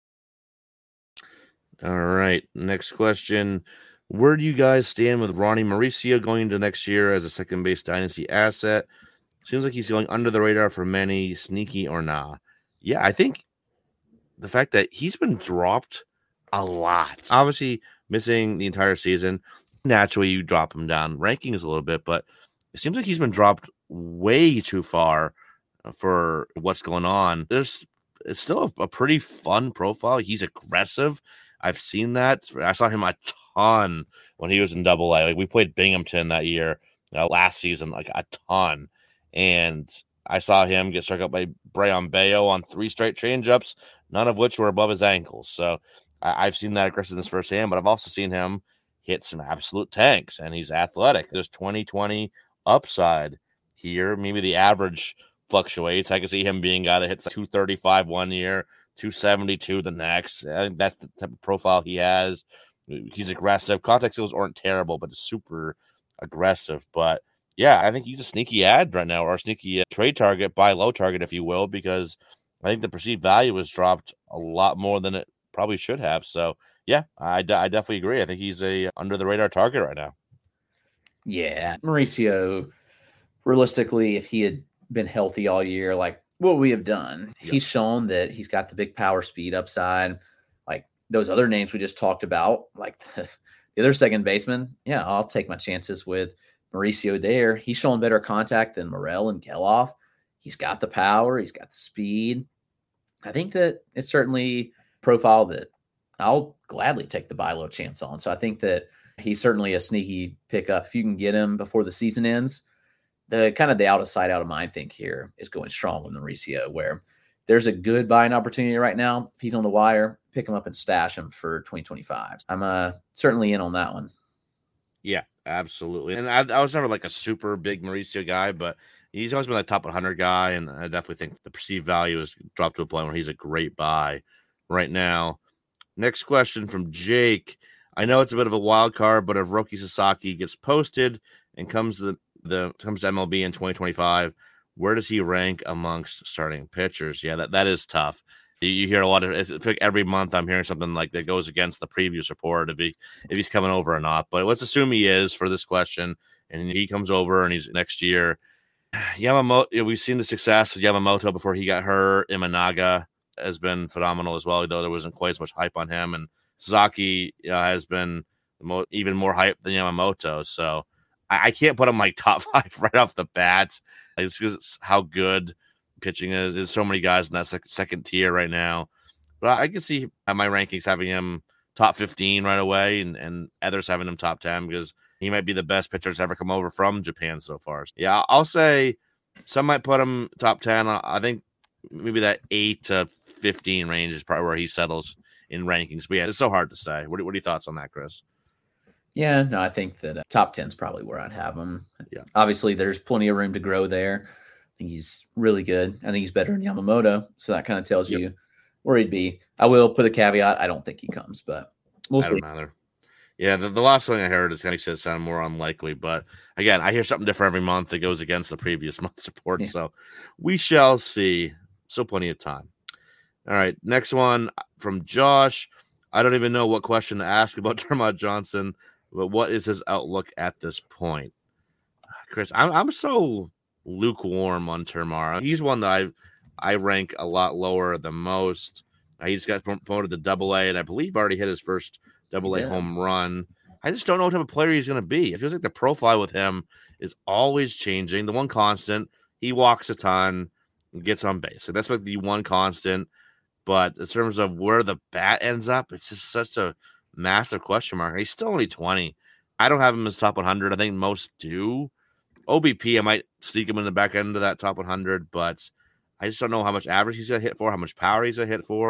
All right. Next question. Where do you guys stand with Ronnie Mauricio going into next year as a second base dynasty asset? Seems like he's going under the radar for many, sneaky or nah. Yeah, I think the fact that he's been dropped a lot. Obviously, missing the entire season. Naturally, you drop him down rankings a little bit, but it seems like he's been dropped way too far for what's going on. It's still a pretty fun profile. He's aggressive. I've seen that. I saw him a ton when he was in Double A. Like we played Binghamton that year, last season, like a ton. And I saw him get struck out by Brayan Bello on 3 straight changeups, none of which were above his ankles. So I've seen that aggressiveness firsthand, but I've also seen him hit some absolute tanks, and he's athletic. There's 2020 upside here. Maybe the average fluctuates. I can see him being a guy that hits 235 one year, 272 the next. I think that's the type of profile he has. He's aggressive. Contact skills aren't terrible, but super aggressive. But yeah, I think he's a sneaky ad right now, or a sneaky trade target, buy low target, if you will, because I think the perceived value has dropped a lot more than it probably should have. So yeah, I definitely agree. I think he's a under the radar target right now. Yeah, Mauricio, realistically, if he had been healthy all year, like what we have done, he's shown that he's got the big power speed upside. Like those other names we just talked about, like the other second baseman, yeah, I'll take my chances with Mauricio there. He's shown better contact than Morel and Geloff. He's got the power. He's got the speed. I think that it's certainly a profile that I'll gladly take the buy low chance on. So I think that he's certainly a sneaky pickup. If you can get him before the season ends, the kind of the out of sight, out of mind thing here is going strong with Mauricio, where there's a good buying opportunity right now. If he's on the wire, pick him up and stash him for 2025. I'm certainly in on that one. Yeah, absolutely. And I was never like a super big Mauricio guy, but he's always been a top 100 guy, and I definitely think the perceived value has dropped to a point where he's a great buy right now. Next question from Jake. I know it's a bit of a wild card, but if Roki Sasaki gets posted and comes to MLB in 2025, where does he rank amongst starting pitchers? Yeah, that is tough. You hear a lot of it's like every month I'm hearing something like that goes against the previous report if he's coming over or not. But let's assume he is for this question, and he comes over and he's next year. Yamamoto, we've seen the success of Yamamoto before he got hurt. Imanaga has been phenomenal as well, though there wasn't quite as much hype on him. And Sasaki has been even more hype than Yamamoto. So I can't put him like top 5 right off the bat. Like, it's because how good pitching is. There's so many guys in that second tier right now. But I can see my rankings having him top 15 right away, and others having him top 10 because he might be the best pitcher that's ever come over from Japan so far. Yeah, I'll say some might put him top 10. I think maybe that 8 to 15 range is probably where he settles in rankings. But yeah, it's so hard to say. What are your thoughts on that, Chris? Yeah, no, I think that top 10 is probably where I'd have him. Yeah. Obviously, there's plenty of room to grow there. I think he's really good. I think he's better than Yamamoto. So that kind of tells you where he'd be. I will put a caveat. I don't think he comes, but we'll see. I don't either. Yeah, the last thing I heard is kind of sound more unlikely. But again, I hear something different every month that goes against the previous month's report. Yeah. So we shall see. Still plenty of time. All right, next one from Josh. I don't even know what question to ask about Termarr Johnson, but what is his outlook at this point? Chris, I'm so lukewarm on Termarr. He's one that I rank a lot lower than most. He just got promoted to Double A, and I believe already hit his first Double A home run. I just don't know what type of player he's going to be. It feels like the profile with him is always changing. The one constant, he walks a ton and gets on base. And that's like the one constant. But in terms of where the bat ends up, it's just such a massive question mark. He's still only 20. I don't have him as top 100. I think most do. OBP, I might sneak him in the back end of that top 100, but I just don't know how much average he's going to hit for, how much power he's going to hit for.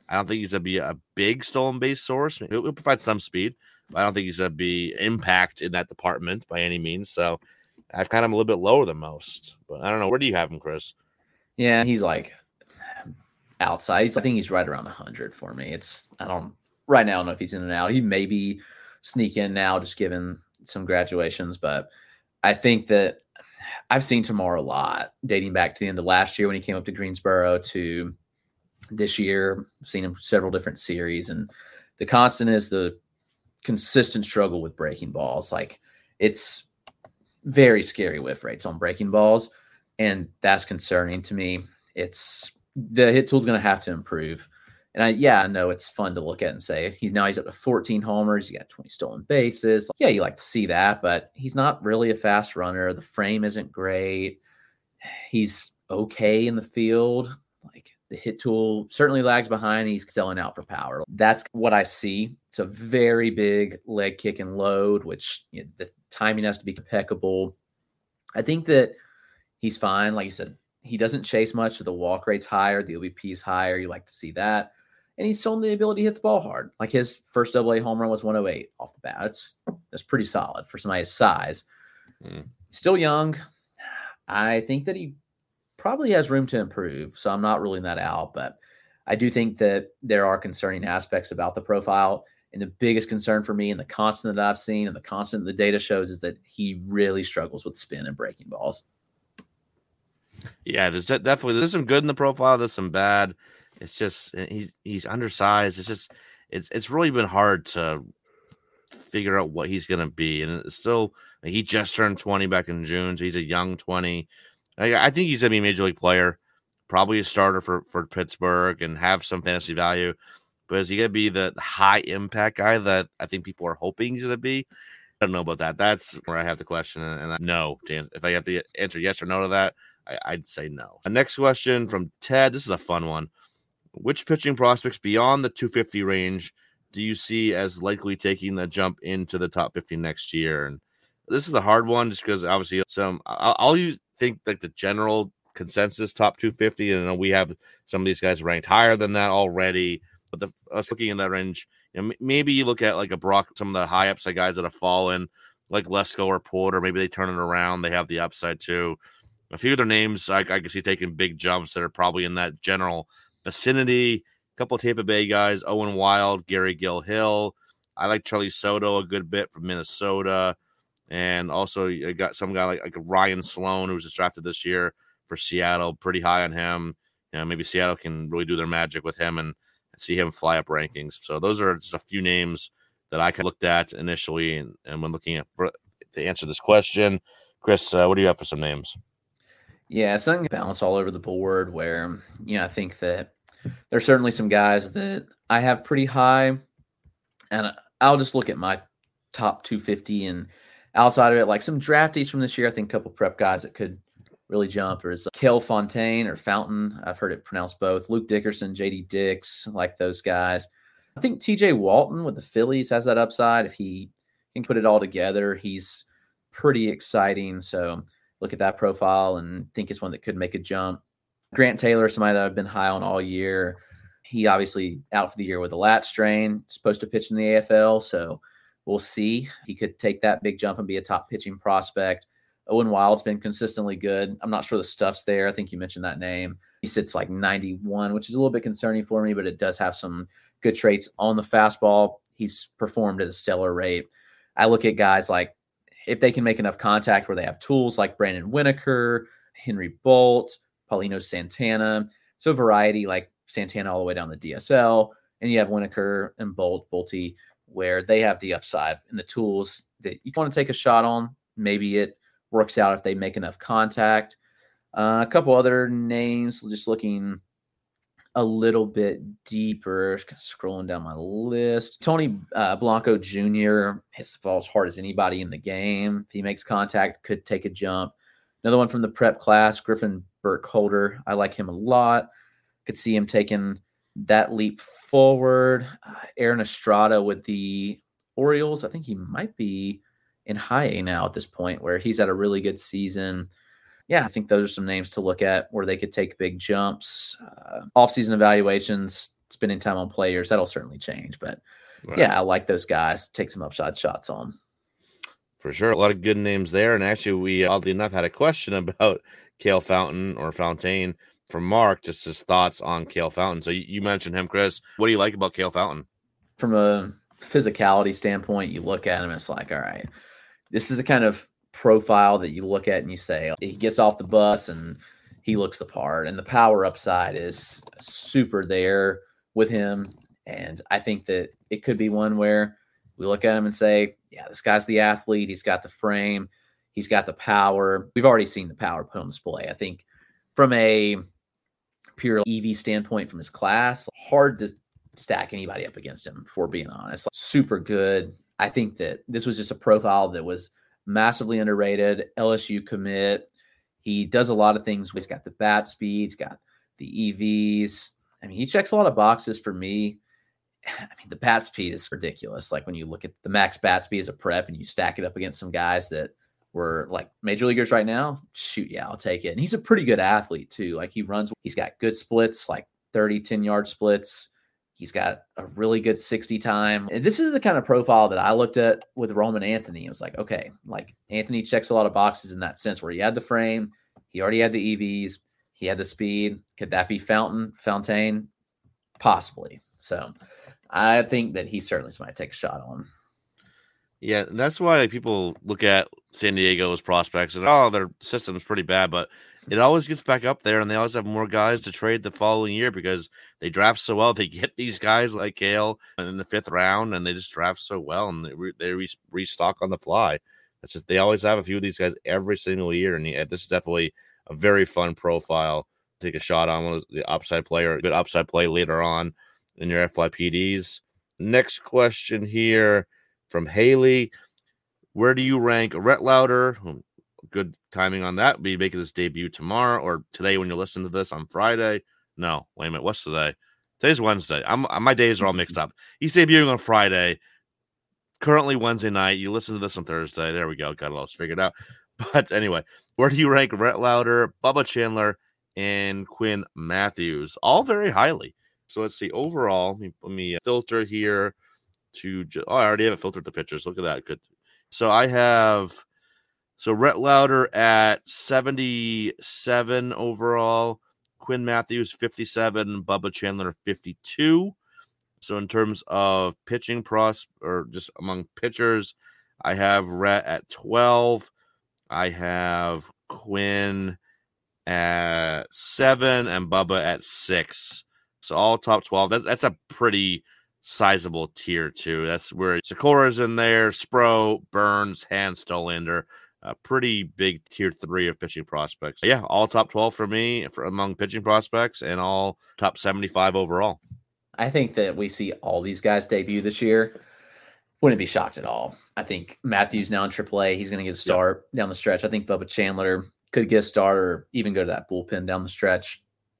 I don't think he's going to be a big stolen base source. He'll provide some speed, but I don't think he's going to be impact in that department by any means. So I've kind of a little bit lower than most. But I don't know. Where do you have him, Chris? Yeah, he's like outside. I think he's right around 100 for me. Right now, I don't know if he's in and out. He may be sneak in now, just given some graduations. But I think that I've seen Tamar a lot, dating back to the end of last year when he came up to Greensboro to this year. I've seen him several different series. And the constant is the consistent struggle with breaking balls. Like, it's very scary whiff rates on breaking balls. And that's concerning to me. It's the hit tool's going to have to improve. And I know it's fun to look at and say he's up to 14 homers. He got 20 stolen bases. Yeah, you like to see that, but he's not really a fast runner. The frame isn't great. He's okay in the field. Like, the hit tool certainly lags behind. He's selling out for power. That's what I see. It's a very big leg kick and load, which the timing has to be impeccable. I think that he's fine. Like you said, he doesn't chase much. So the walk rate's higher. The OBP is higher. You like to see that. And he's shown the ability to hit the ball hard. Like, his first AA home run was 108 off the bat. That's pretty solid for somebody his size. Still young. I think that he probably has room to improve. So I'm not ruling that out. But I do think that there are concerning aspects about the profile. And the biggest concern for me, and the constant that I've seen and the constant the data shows, is that he really struggles with spin and breaking balls. Yeah, there's some good in the profile. There's some bad. It's just he's undersized. It's really been hard to figure out what he's gonna be, and it's still, he just turned 20 back in June, so he's a young 20. I think he's gonna be a major league player, probably a starter for Pittsburgh, and have some fantasy value. But is he gonna be the high impact guy that I think people are hoping he's gonna be? I don't know about that. That's where I have the question, and no, Dan. If I have to answer yes or no to that, I'd say no. The next question from Ted. This is a fun one. Which pitching prospects beyond the 250 range do you see as likely taking the jump into the top 50 next year? And this is a hard one just because obviously I'll think like the general consensus top 250, and we have some of these guys ranked higher than that already. But us looking in that range, maybe you look at like a Brock, some of the high upside guys that have fallen, like Lesko or Porter. Maybe they turn it around. They have the upside too. A few of their names I can see taking big jumps that are probably in that general vicinity. A couple of Tampa Bay guys, Owen Wild, Gary Gill-Hill. I like Charlie Soto a good bit from Minnesota. And also you got some guy like Ryan Sloan, who was just drafted this year for Seattle. Pretty high on him. Maybe Seattle can really do their magic with him and see him fly up rankings. So those are just a few names that I looked at initially and when looking at to answer this question. Chris, what do you have for some names? Yeah, something balance all over the board where, I think that there's certainly some guys that I have pretty high, and I'll just look at my top 250, and outside of it, like some draftees from this year, I think a couple prep guys that could really jump is Kel Fontaine or Fountain. I've heard it pronounced both. Luke Dickerson, JD Dix, like those guys. I think TJ Walton with the Phillies has that upside. If he can put it all together, he's pretty exciting. So look at that profile and think it's one that could make a jump. Grant Taylor, somebody that I've been high on all year. He obviously out for the year with a lat strain, supposed to pitch in the AFL. So we'll see. He could take that big jump and be a top pitching prospect. Owen Wild's been consistently good. I'm not sure the stuff's there. I think you mentioned that name. He sits like 91, which is a little bit concerning for me, but it does have some good traits on the fastball. He's performed at a stellar rate. I look at guys like, if they can make enough contact where they have tools like Brandon Winokur, Henry Bolt, Paulino Santana. So variety like Santana all the way down the DSL. And you have Winokur and Bolty, where they have the upside and the tools that you want to take a shot on. Maybe it works out if they make enough contact. A couple other names, just looking a little bit deeper, scrolling down my list. Tony Blanco Jr. hits the ball as hard as anybody in the game. If he makes contact, could take a jump. Another one from the prep class, Griffin Burkholder. I like him a lot. Could see him taking that leap forward. Aaron Estrada with the Orioles. I think he might be in high A now at this point, where he's had a really good season. Yeah, I think those are some names to look at where they could take big jumps. Off-season evaluations, spending time on players, that'll certainly change. But Right. yeah, I like those guys. Take some upside shots on them. For sure. A lot of good names there. And actually, we, oddly enough, had a question about Cale Fountain or Fontaine from Mark, just his thoughts on Cale Fountain. So you mentioned him, Chris. What do you like about Cale Fountain? From a physicality standpoint, you look at him, it's like, all right, this is the kind of profile that you look at and you say, he gets off the bus and he looks the part, and the power upside is super there with him. And I think that it could be one where we look at him and say, yeah, this guy's the athlete. He's got the frame. He's got the power. We've already seen the power put on display. I think from a pure EV standpoint from his class, hard to stack anybody up against him, for being honest. Super good. I think that this was just a profile that was massively underrated. LSU commit. He does a lot of things. He's got the bat speed. He's got the EVs. I mean, he checks a lot of boxes for me. I mean, the bat speed is ridiculous. Like when you look at the max bat speed as a prep and you stack it up against some guys that were like major leaguers right now, shoot, yeah, I'll take it. And he's a pretty good athlete too. Like he's got good splits, like 30, 10-yard splits. He's got a really good 60 time. And this is the kind of profile that I looked at with Roman Anthony. It was like, okay, like Anthony checks a lot of boxes in that sense where he had the frame, he already had the EVs, he had the speed. Could that be Fontaine? Possibly. So I think that he certainly might take a shot on. Yeah, and that's why people look at San Diego's prospects and, oh, their system's pretty bad, but it always gets back up there, and they always have more guys to trade the following year because they draft so well. They get these guys like Cale in the 5th round, and they just draft so well, and they restock on the fly. That's just, they always have a few of these guys every single year, and this is definitely a very fun profile to take a shot on. One of the upside player, good upside play later on in your FYPDs. Next question here from Haley. Where do you rank Rhett Lauder? Good timing on that. Be making this debut tomorrow or today when you listen to this on Friday. No, wait a minute. What's today? Today's Wednesday. My days are all mixed up. He's debuting on Friday. Currently Wednesday night. You listen to this on Thursday. There we go. Got it all figured out. But anyway, where do you rank Rhett Lauder, Bubba Chandler, and Quinn Matthews? All very highly. So let's see. Overall, let me filter here to. I already have it filtered to pitchers. Look at that. Good. So I have. So Rhett Lauder at 77 overall, Quinn Matthews 57, Bubba Chandler 52. So in terms of pitching or just among pitchers, I have Rhett at 12. I have Quinn at 7 and Bubba at 6. So all top 12. That's a pretty sizable tier too. That's where Sakura's in there, Spro, Burns, Hand, Stolander. A pretty big tier 3 of pitching prospects. Yeah, all top 12 for me among pitching prospects and all top 75 overall. I think that we see all these guys debut this year. Wouldn't be shocked at all. I think Matthews now in AAA, he's going to get a start down the stretch. I think Bubba Chandler could get a start or even go to that bullpen down the stretch.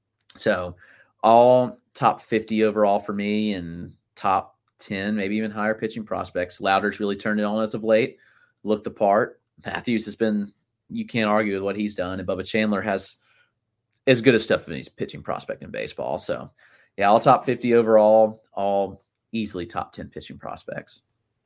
So all top 50 overall for me and top 10, maybe even higher pitching prospects. Lauder's really turned it on as of late, looked the part. Matthews has been, you can't argue with what he's done. And Bubba Chandler has as good as stuff as he's pitching prospect in baseball. So, yeah, all top 50 overall, all easily top 10 pitching prospects.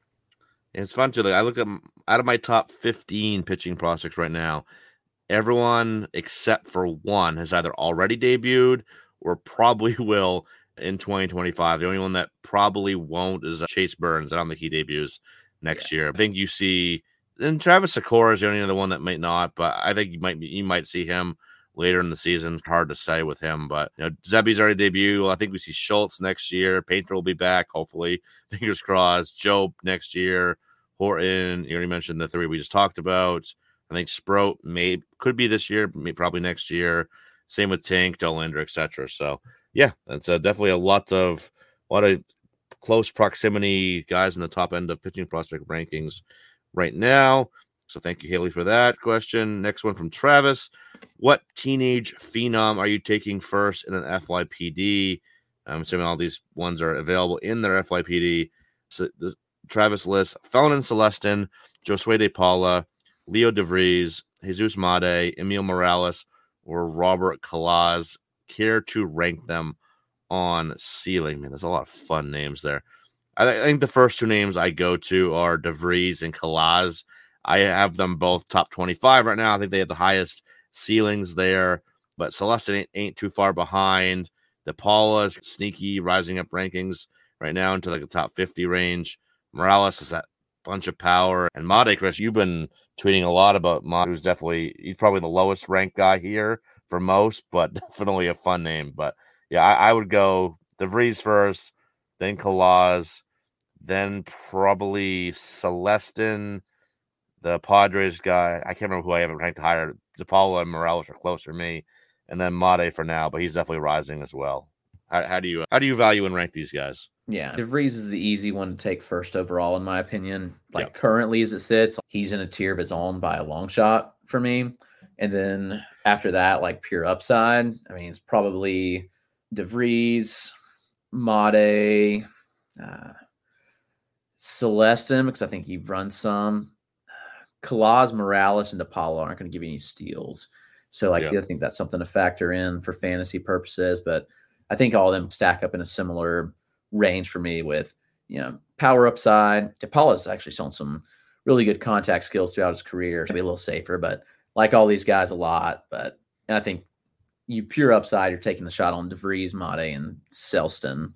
And it's fun, too. I look at out of my top 15 pitching prospects right now, everyone except for one has either already debuted or probably will in 2025. The only one that probably won't is Chase Burns. I don't think he debuts next year. I think you see... And Travis Sakura is the only other one that might not, but I think you might see him later in the season. It's hard to say with him, but Zebby's already debuted. I think we see Schultz next year. Painter will be back, hopefully. Fingers crossed. Joe next year. Horton, you already mentioned the 3 we just talked about. I think Sprout could be this year, probably next year. Same with Tank, Dolander, etc. So yeah, that's definitely a lot of close proximity guys in the top end of pitching prospect rankings right now. So thank you, Haley, for that question. Next one from Travis. What teenage phenom are you taking first in an FYPD? I'm assuming all these ones are available in their FYPD. So Travis lists Felon Celestin, Josue De Paula, Leo DeVries, Jesus Made, Emil Morales, or Robert Calaz. Care to rank them on ceiling, man, there's a lot of fun names there. I think the first two names I go to are DeVries and Kalaz. I have them both top 25 right now. I think they have the highest ceilings there, but Celestin ain't too far behind. DePaula is sneaky, rising up rankings right now into like the top 50 range. Morales is that bunch of power. And Made, Chris, you've been tweeting a lot about Made, who's he's probably the lowest ranked guy here for most, but definitely a fun name. But yeah, I would go DeVries first, then Kalaz, then probably Celestin, the Padres guy. I can't remember who I haven't ranked higher. DePaula and Morales are closer to me, and then Made for now, but he's definitely rising as well. How do you value and rank these guys? Yeah, DeVries is the easy one to take first overall, in my opinion. Currently as it sits, he's in a tier of his own by a long shot for me. And then after that, like pure upside, I mean, it's probably DeVries, Made, Celestin, because I think he runs some. Kalaz, Morales, and DePaula aren't going to give you any steals. So I think that's something to factor in for fantasy purposes. But I think all of them stack up in a similar range for me with, power upside. DePaula's actually shown some really good contact skills throughout his career. Maybe a little safer, but like all these guys a lot. But I think you pure upside, you're taking the shot on DeVries, Made, and Celestin.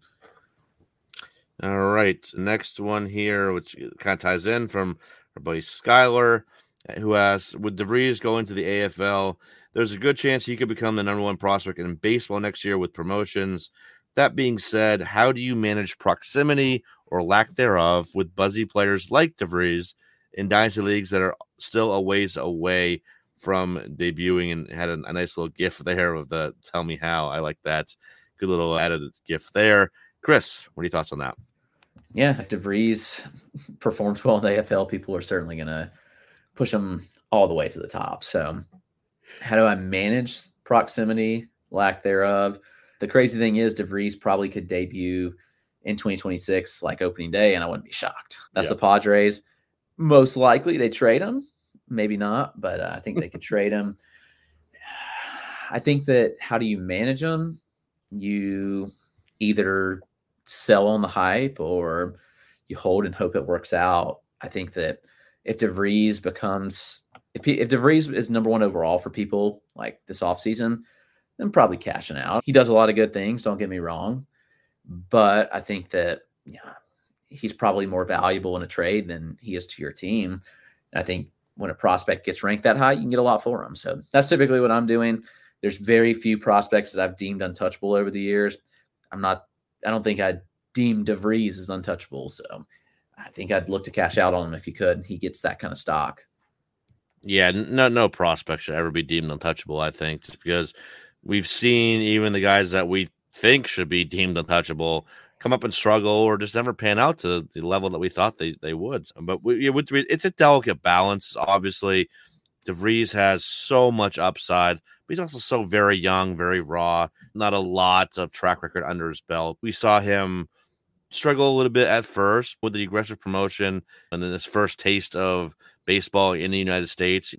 All right. Next one here, which kind of ties in from our buddy Skyler, who asks, with DeVries going to the AFL, there's a good chance he could become the number one prospect in baseball next year with promotions. That being said, how do you manage proximity or lack thereof with buzzy players like DeVries in dynasty leagues that are still a ways away from debuting? And had a nice little gif there of the tell me how. I like that. Good little added gif there. Chris, what are your thoughts on that? Yeah, if DeVries performs well in the AFL, people are certainly going to push him all the way to the top. So how do I manage proximity, lack thereof? The crazy thing is DeVries probably could debut in 2026, like opening day, and I wouldn't be shocked. That's the Padres. Most likely they trade him. Maybe not, but I think they could trade him. I think that how do you manage him? You either sell on the hype or you hold and hope it works out. I think that if DeVries becomes – if DeVries is number one overall for people like this offseason, then probably cashing out. He does a lot of good things, don't get me wrong. But I think that he's probably more valuable in a trade than he is to your team. And I think when a prospect gets ranked that high, you can get a lot for him. So that's typically what I'm doing. There's very few prospects that I've deemed untouchable over the years. I don't think I'd deem DeVries as untouchable. So I think I'd look to cash out on him if he could. He gets that kind of stock. Yeah, no prospect should ever be deemed untouchable, I think, just because we've seen even the guys that we think should be deemed untouchable come up and struggle or just never pan out to the level that we thought they would. But it's a delicate balance. Obviously, DeVries has so much upside, but he's also so very young, very raw, not a lot of track record under his belt. We saw him struggle a little bit at first with the aggressive promotion and then his first taste of baseball in the United States.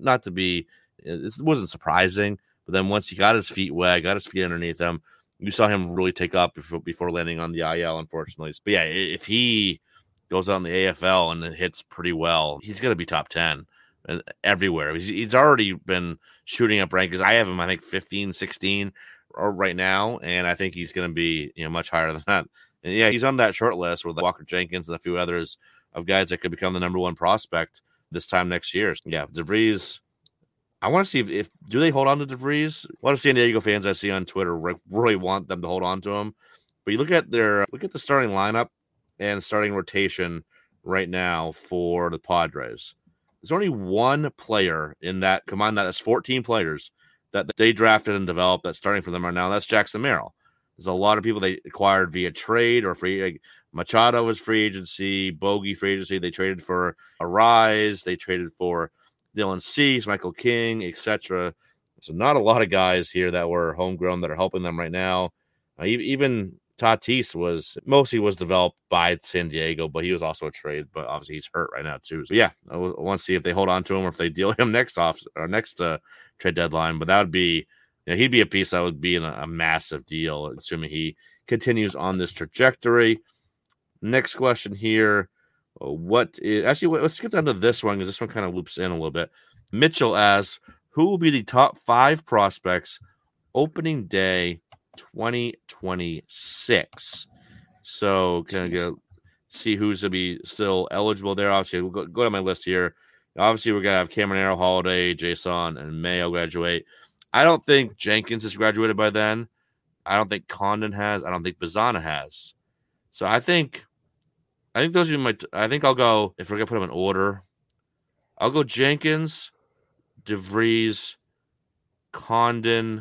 It wasn't surprising, but then once he got his feet wet, got his feet underneath him, you saw him really take up before landing on the IL, unfortunately. But yeah, if he goes out in the AFL and it hits pretty well, he's going to be top 10 everywhere. He's already been shooting up rankings. I have him, I think, 15, 16 right now, and I think he's going to be much higher than that. And yeah, he's on that short list with Walker Jenkins and a few others of guys that could become the number one prospect this time next year. Yeah, DeVries. I want to see if do they hold on to DeVries? A lot of San Diego fans I see on Twitter really want them to hold on to him. But you look at the starting lineup and starting rotation right now for the Padres. There's only one player in that combined that has 14 players that they drafted and developed that's starting for them right now. And that's Jackson Merrill. There's a lot of people they acquired via trade or free. Like Machado was free agency, Bogey free agency. They traded for Arise. They traded for Dylan Cease, Michael King, etc. So not a lot of guys here that were homegrown that are helping them right now. Even Tatis was developed by San Diego, but he was also a trade. But obviously he's hurt right now too. So yeah, I want to see if they hold on to him or if they deal him next trade deadline. But that would be he'd be a piece that would be in a massive deal, assuming he continues on this trajectory. Next question here. Let's skip down to this one because this one kind of loops in a little bit. Mitchell asks, who will be the top 5 prospects opening day 2026? So can I go see who's to be still eligible there? Obviously, we'll go to my list here. Obviously, we're going to have Cameron Arrow, Holiday, Jason, and Mayo graduate. I don't think Jenkins has graduated by then. I don't think Condon has. I don't think Bazana has. So I think those would be I think I'll go, if we're going to put them in order, I'll go Jenkins, DeVries, Condon,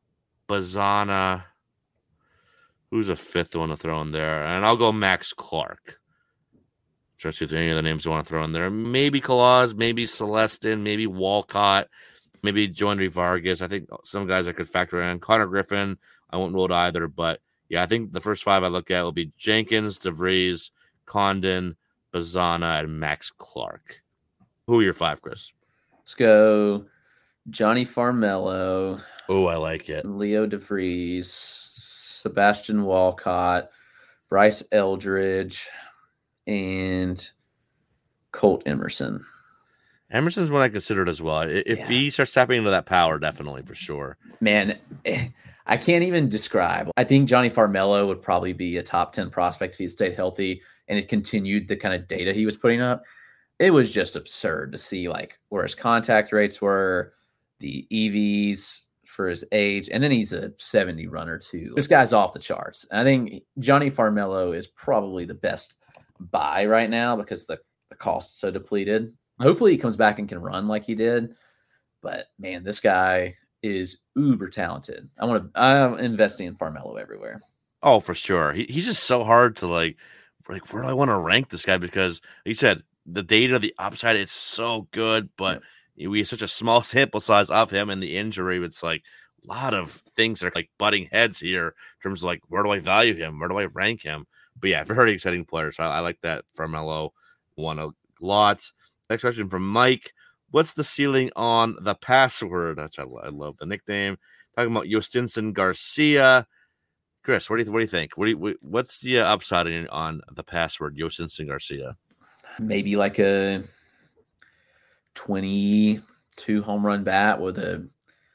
Bazana. Who's a 5th one to throw in there? And I'll go Max Clark. Try to see if there are any other names I want to throw in there. Maybe Kalaz, maybe Celestin, maybe Walcott, maybe Joandre Vargas. I think some guys I could factor in. Connor Griffin, I won't rule it either. But, yeah, I think the first 5 I look at will be Jenkins, DeVries, Condon, Bazana, and Max Clark. Who are your 5, Chris? Let's go Johnny Farmelo. Oh, I like it. Leo DeVries, Sebastian Walcott, Bryce Eldridge, and Colt Emerson. Emerson's one I considered as well. If he starts tapping into that power, definitely, for sure. Man, I can't even describe. I think Johnny Farmelo would probably be a top 10 prospect if he stayed healthy and it continued the kind of data he was putting up. It was just absurd to see like where his contact rates were, the EVs for his age, and then he's a 70 runner too. This guy's off the charts. I think Johnny Farmelo is probably the best buy right now because the cost is so depleted. Hopefully he comes back and can run like he did. But man, this guy is uber talented. I'm investing in Farmelo everywhere. Oh, for sure. He's just so hard to like where do I want to rank this guy? Because like you said, the data, the upside, it's so good, but we have such a small sample size of him and the injury. It's like a lot of things are like butting heads here in terms of like, where do I value him? Where do I rank him? But yeah, very exciting player. So I like that Farmelo one a lot. Next question from Mike. What's the ceiling on the password? I love the nickname. Talking about Yostinson Garcia. Chris, what do you think? What's the upside on the password Yostinson Garcia? Maybe like a 22 home run bat with a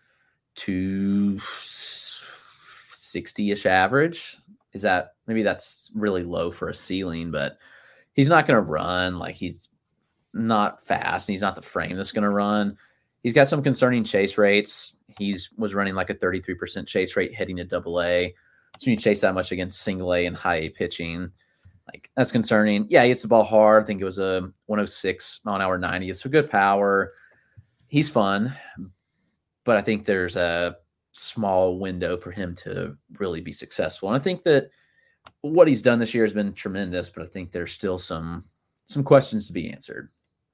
260-ish average. Maybe that's really low for a ceiling, but he's not going to run. Like he's not fast. And he's not the frame that's going to run. He's got some concerning chase rates. Was running like a 33% chase rate heading to AA. So when you chase that much against single A and high A pitching, like that's concerning. Yeah, he hits the ball hard. I think it was a 106 mile an hour 90. It's a good power. He's fun, but I think there's a small window for him to really be successful. And I think that what he's done this year has been tremendous, but I think there's still some questions to be answered.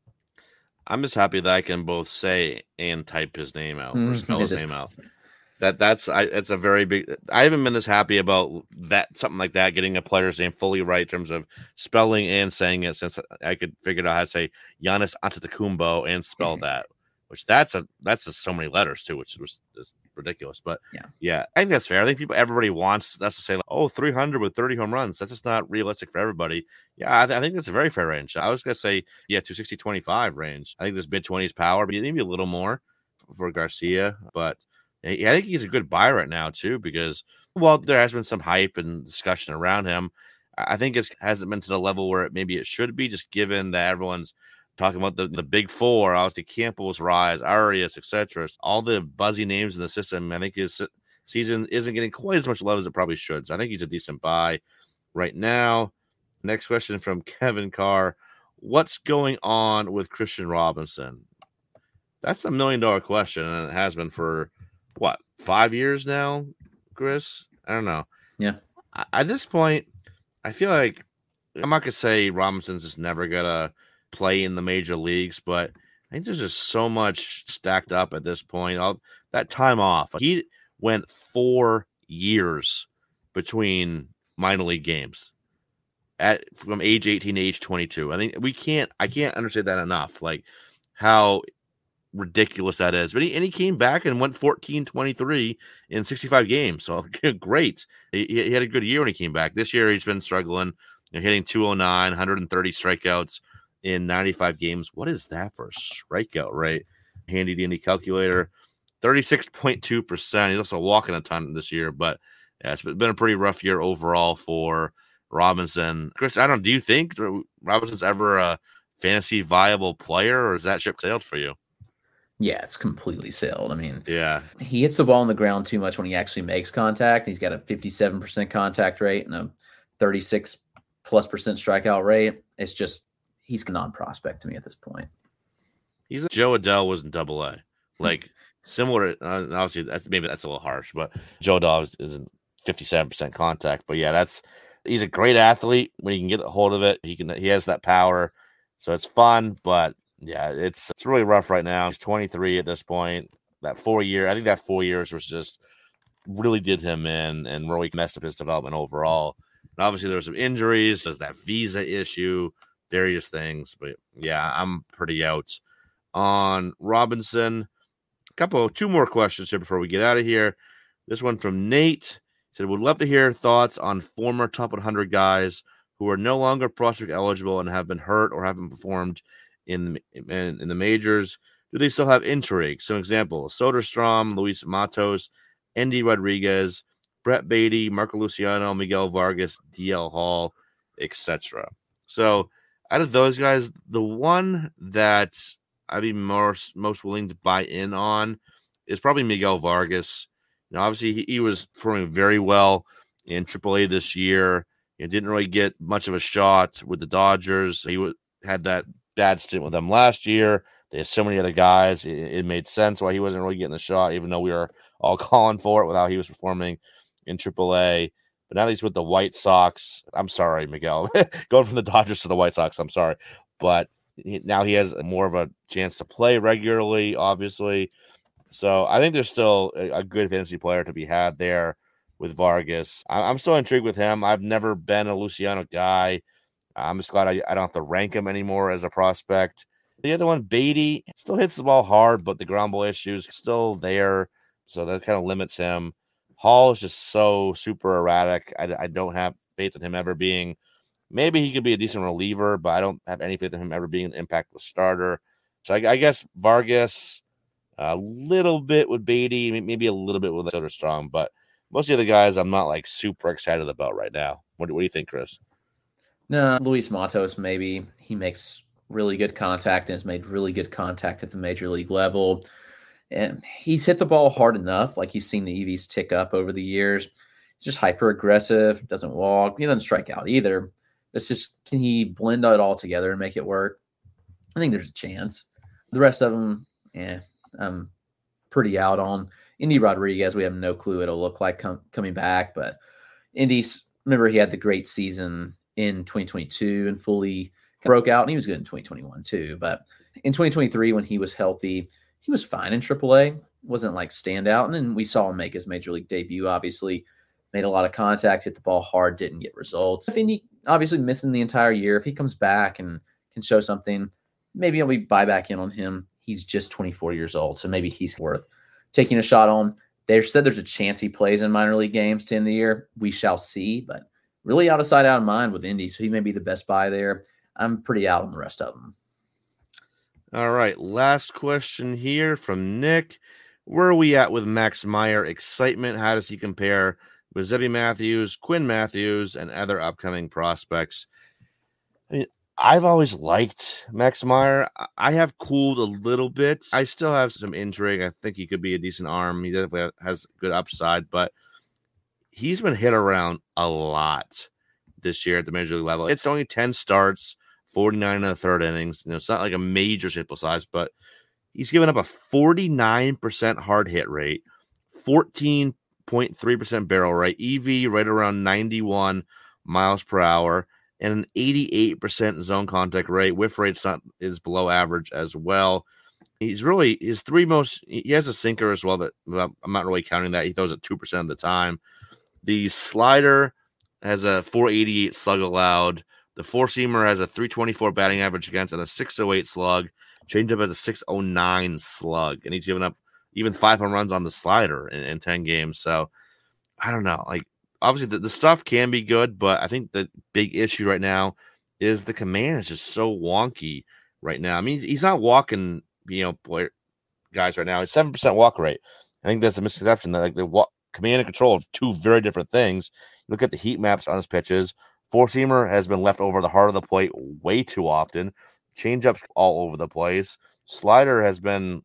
I'm just happy that I can both say and type his name out or spell his name out. That's a very big. I haven't been this happy about that, something like that, getting a player's name fully right in terms of spelling and saying it, since I could figure out how to say Giannis Antetokounmpo and spell that, which that's just so many letters too, which was ridiculous. But yeah, I think that's fair. I think everybody wants us to say, like, 300 with 30 home runs. That's just not realistic for everybody. Yeah, I think that's a very fair range. I was gonna say 260, 25 range. I think there's mid-20s power, but maybe a little more for Garcia, but. I think he's a good buy right now, too, because, while there has been some hype and discussion around him, I think it hasn't been to the level where maybe it should be, just given that everyone's talking about the big four, obviously Campbell's rise, Arias, etc. All the buzzy names in the system. I think his season isn't getting quite as much love as it probably should. So I think he's a decent buy right now. Next question from Kevin Carr. What's going on with Christian Robinson? That's $1 million question, and it has been for 5 years now, Chris? I don't know. Yeah. At this point, I feel like I'm not going to say Robinson's just never going to play in the major leagues, but I think there's just so much stacked up at this point. That time off, he went 4 years between minor league games from age 18 to age 22. I think I can't understand that enough. Like how ridiculous that is. But he came back and went 14-23 in 65 games. So great. He had a good year when he came back. This year he's been struggling, hitting 209, 130 strikeouts in 95 games. What is that for a strikeout rate? Handy dandy calculator. 36.2%. He's also walking a ton this year, but yeah, it's been a pretty rough year overall for Robinson. Chris, do you think Robinson's ever a fantasy viable player, or is that ship sailed for you? Yeah, it's completely sailed. I mean, yeah, he hits the ball on the ground too much when he actually makes contact. He's got a 57% contact rate and a 36+% strikeout rate. It's just, he's a non-prospect to me at this point. Joe Adell was in Double-A. Like, similar, obviously, maybe that's a little harsh, but Joe Adell is in 57% contact. But yeah, he's a great athlete when he can get a hold of it. He has that power, so it's fun. But yeah, it's really rough right now. He's 23 at this point. I think that 4 years was just really did him in and really messed up his development overall. And obviously, there were some injuries. There's that visa issue, various things. But yeah, I'm pretty out on Robinson. Two more questions here before we get out of here. This one from Nate. He said, would love to hear thoughts on former top 100 guys who are no longer prospect eligible and have been hurt or haven't performed in the majors. Do they still have intrigue? Some examples: Soderstrom, Luis Matos, Endy Rodriguez, Brett Beatty, Marco Luciano, Miguel Vargas, DL Hall, etc. So out of those guys, the one that I'd be most willing to buy in on is probably Miguel Vargas. Obviously, he was performing very well in AAA this year. He didn't really get much of a shot with the Dodgers. He had that bad stint with them last year. They had so many other guys. It made sense why he wasn't really getting the shot, even though we were all calling for it with how he was performing in AAA. But now he's with the White Sox. I'm sorry, Miguel. Going from the Dodgers to the White Sox, I'm sorry. But now he has more of a chance to play regularly, obviously. So I think there's still a good fantasy player to be had there with Vargas. I'm still intrigued with him. I've never been a Luciano guy. I'm just glad I don't have to rank him anymore as a prospect. The other one, Beatty, still hits the ball hard, but the ground ball issues still there. So that kind of limits him. Hall is just so super erratic. I don't have faith in him ever being, maybe he could be a decent reliever, but I don't have any faith in him ever being an impactful starter. So I guess Vargas, a little bit with Beatty, maybe a little bit with Soderstrom, but most of the other guys I'm not like super excited about right now. What do you think, Chris? No, Luis Matos, maybe. He makes really good contact and has made really good contact at the major league level. And he's hit the ball hard enough. Like, he's seen the EVs tick up over the years. He's just hyper aggressive, doesn't walk. He doesn't strike out either. It's just, can he blend it all together and make it work? I think there's a chance. The rest of them, I'm pretty out on. Endy Rodriguez, we have no clue what it'll look like coming back. But Endy's, remember, he had the great season in 2022 and fully broke out, and he was good in 2021 too. But in 2023, when he was healthy, he was fine in AAA. Wasn't like standout. And then we saw him make his major league debut, obviously. Made a lot of contact, hit the ball hard, didn't get results. If he obviously missing the entire year, if he comes back and can show something, maybe I'll buy back in on him. He's just 24 years old, so maybe he's worth taking a shot on. They said there's a chance he plays in minor league games to end the year. We shall see, but really out of sight, out of mind with Indy, so he may be the best buy there. I'm pretty out on the rest of them. All right, last question here from Nick. Where are we at with Max Meyer excitement? How does he compare with Zebby Matthews, Quinn Matthews, and other upcoming prospects? I mean, I've always liked Max Meyer. I have cooled a little bit. I still have some intrigue. I think he could be a decent arm. He definitely has good upside, but he's been hit around a lot this year at the major league level. It's only 10 starts, 49 in the third innings. It's not like a major sample size, but he's given up a 49% hard hit rate, 14.3% barrel rate, EV right around 91 miles per hour, and an 88% zone contact rate. Whiff rate is below average as well. He's really his three most. He has a sinker as well that I'm not really counting that. He throws it 2% of the time. The slider has a 488 slug allowed. The four-seamer has a 324 batting average against and a 608 slug. Changeup has a 609 slug, and he's given up even 5 home runs on the slider in 10 games. So I don't know. Like, obviously the stuff can be good, but I think the big issue right now is the command is just so wonky right now. I mean, he's not walking, guys right now. It's 7% walk rate. I think that's a misconception that like the command and control are two very different things. Look at the heat maps on his pitches. Four-seamer has been left over the heart of the plate way too often. Changeups all over the place. Slider has been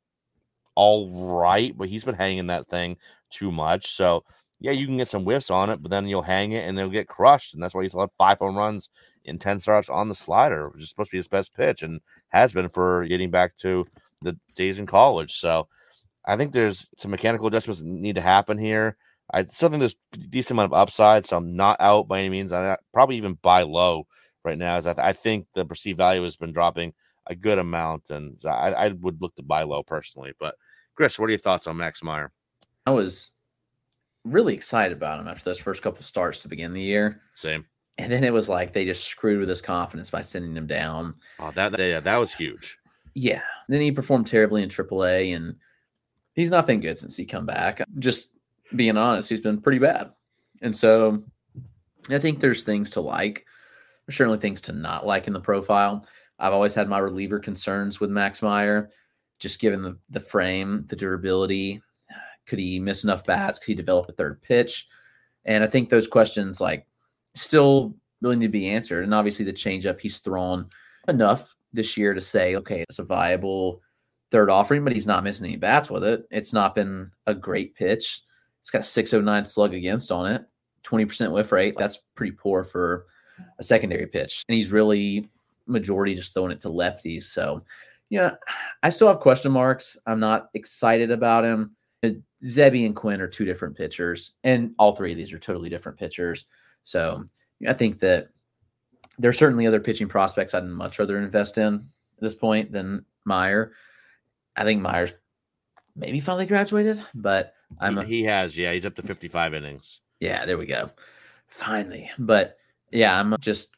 all right, but he's been hanging that thing too much. So, yeah, you can get some whiffs on it, but then you'll hang it and they'll get crushed. And that's why he's allowed 5 home runs in 10 starts on the slider, which is supposed to be his best pitch and has been for getting back to the days in college. So I think there's some mechanical adjustments that need to happen here. I still think there's a decent amount of upside, so I'm not out by any means. I probably even buy low right now. As I think the perceived value has been dropping a good amount, and I would look to buy low personally. But Chris, what are your thoughts on Max Meyer? I was really excited about him after those first couple of starts to begin the year. Same. And then it was like they just screwed with his confidence by sending him down. Oh, that was huge. Yeah. Then he performed terribly in AAA, and he's not been good since he come back. Just being honest, he's been pretty bad. And so I think there's things to like. There's certainly things to not like in the profile. I've always had my reliever concerns with Max Meyer, just given the frame, the durability. Could he miss enough bats? Could he develop a third pitch? And I think those questions like still really need to be answered. And obviously the changeup, he's thrown enough this year to say, okay, it's a viable third offering, but he's not missing any bats with it. It's not been a great pitch. It's got a 609 slug against on it, 20% whiff rate. That's pretty poor for a secondary pitch. And he's really majority just throwing it to lefties. So, yeah, I still have question marks. I'm not excited about him. Zebby and Quinn are two different pitchers, and all three of these are totally different pitchers. So I think that there are certainly other pitching prospects I'd much rather invest in at this point than Meyer. I think Meyer's maybe finally graduated, but he has, yeah. He's up to 55 innings. Yeah, there we go. Finally. But yeah, I'm just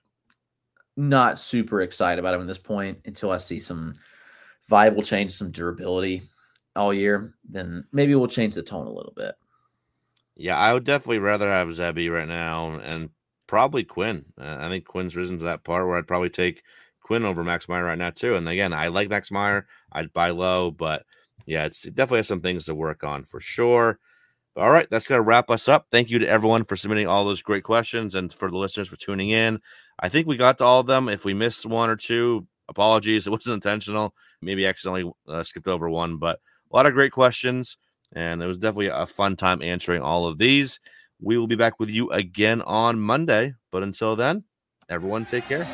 not super excited about him at this point until I see some viable change, some durability all year. Then maybe we'll change the tone a little bit. Yeah, I would definitely rather have Zebby right now and probably Quinn. I think Quinn's risen to that part where I'd probably take Quinn over Max Meyer right now too. And again, I like Max Meyer. I'd buy low, but yeah, it definitely has some things to work on for sure. All right, that's going to wrap us up. Thank you to everyone for submitting all those great questions and for the listeners for tuning in. I think we got to all of them. If we missed one or two, apologies. It wasn't intentional. Maybe accidentally skipped over one, but a lot of great questions, and it was definitely a fun time answering all of these. We will be back with you again on Monday, but until then, everyone take care.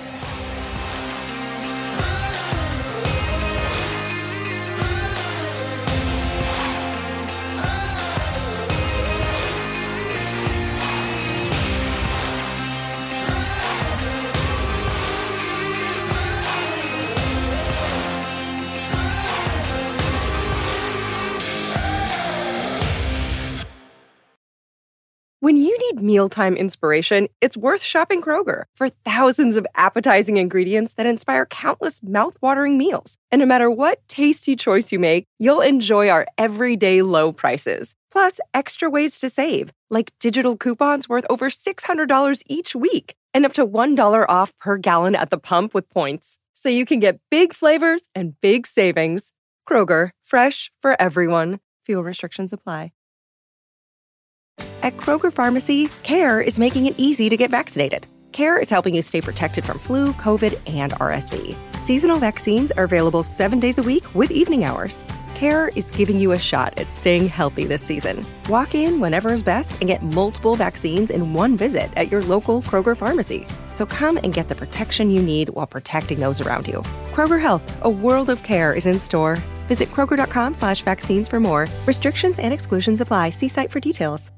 When you need mealtime inspiration, it's worth shopping Kroger. For thousands of appetizing ingredients that inspire countless mouth-watering meals. And no matter what tasty choice you make, you'll enjoy our everyday low prices. Plus, extra ways to save, like digital coupons worth over $600 each week and up to $1 off per gallon at the pump with points. So you can get big flavors and big savings. Kroger, fresh for everyone. Fuel restrictions apply. At Kroger Pharmacy, CARE is making it easy to get vaccinated. CARE is helping you stay protected from flu, COVID, and RSV. Seasonal vaccines are available 7 days a week with evening hours. CARE is giving you a shot at staying healthy this season. Walk in whenever is best and get multiple vaccines in one visit at your local Kroger Pharmacy. So come and get the protection you need while protecting those around you. Kroger Health, a world of care is in store. Visit Kroger.com/vaccines for more. Restrictions and exclusions apply. See site for details.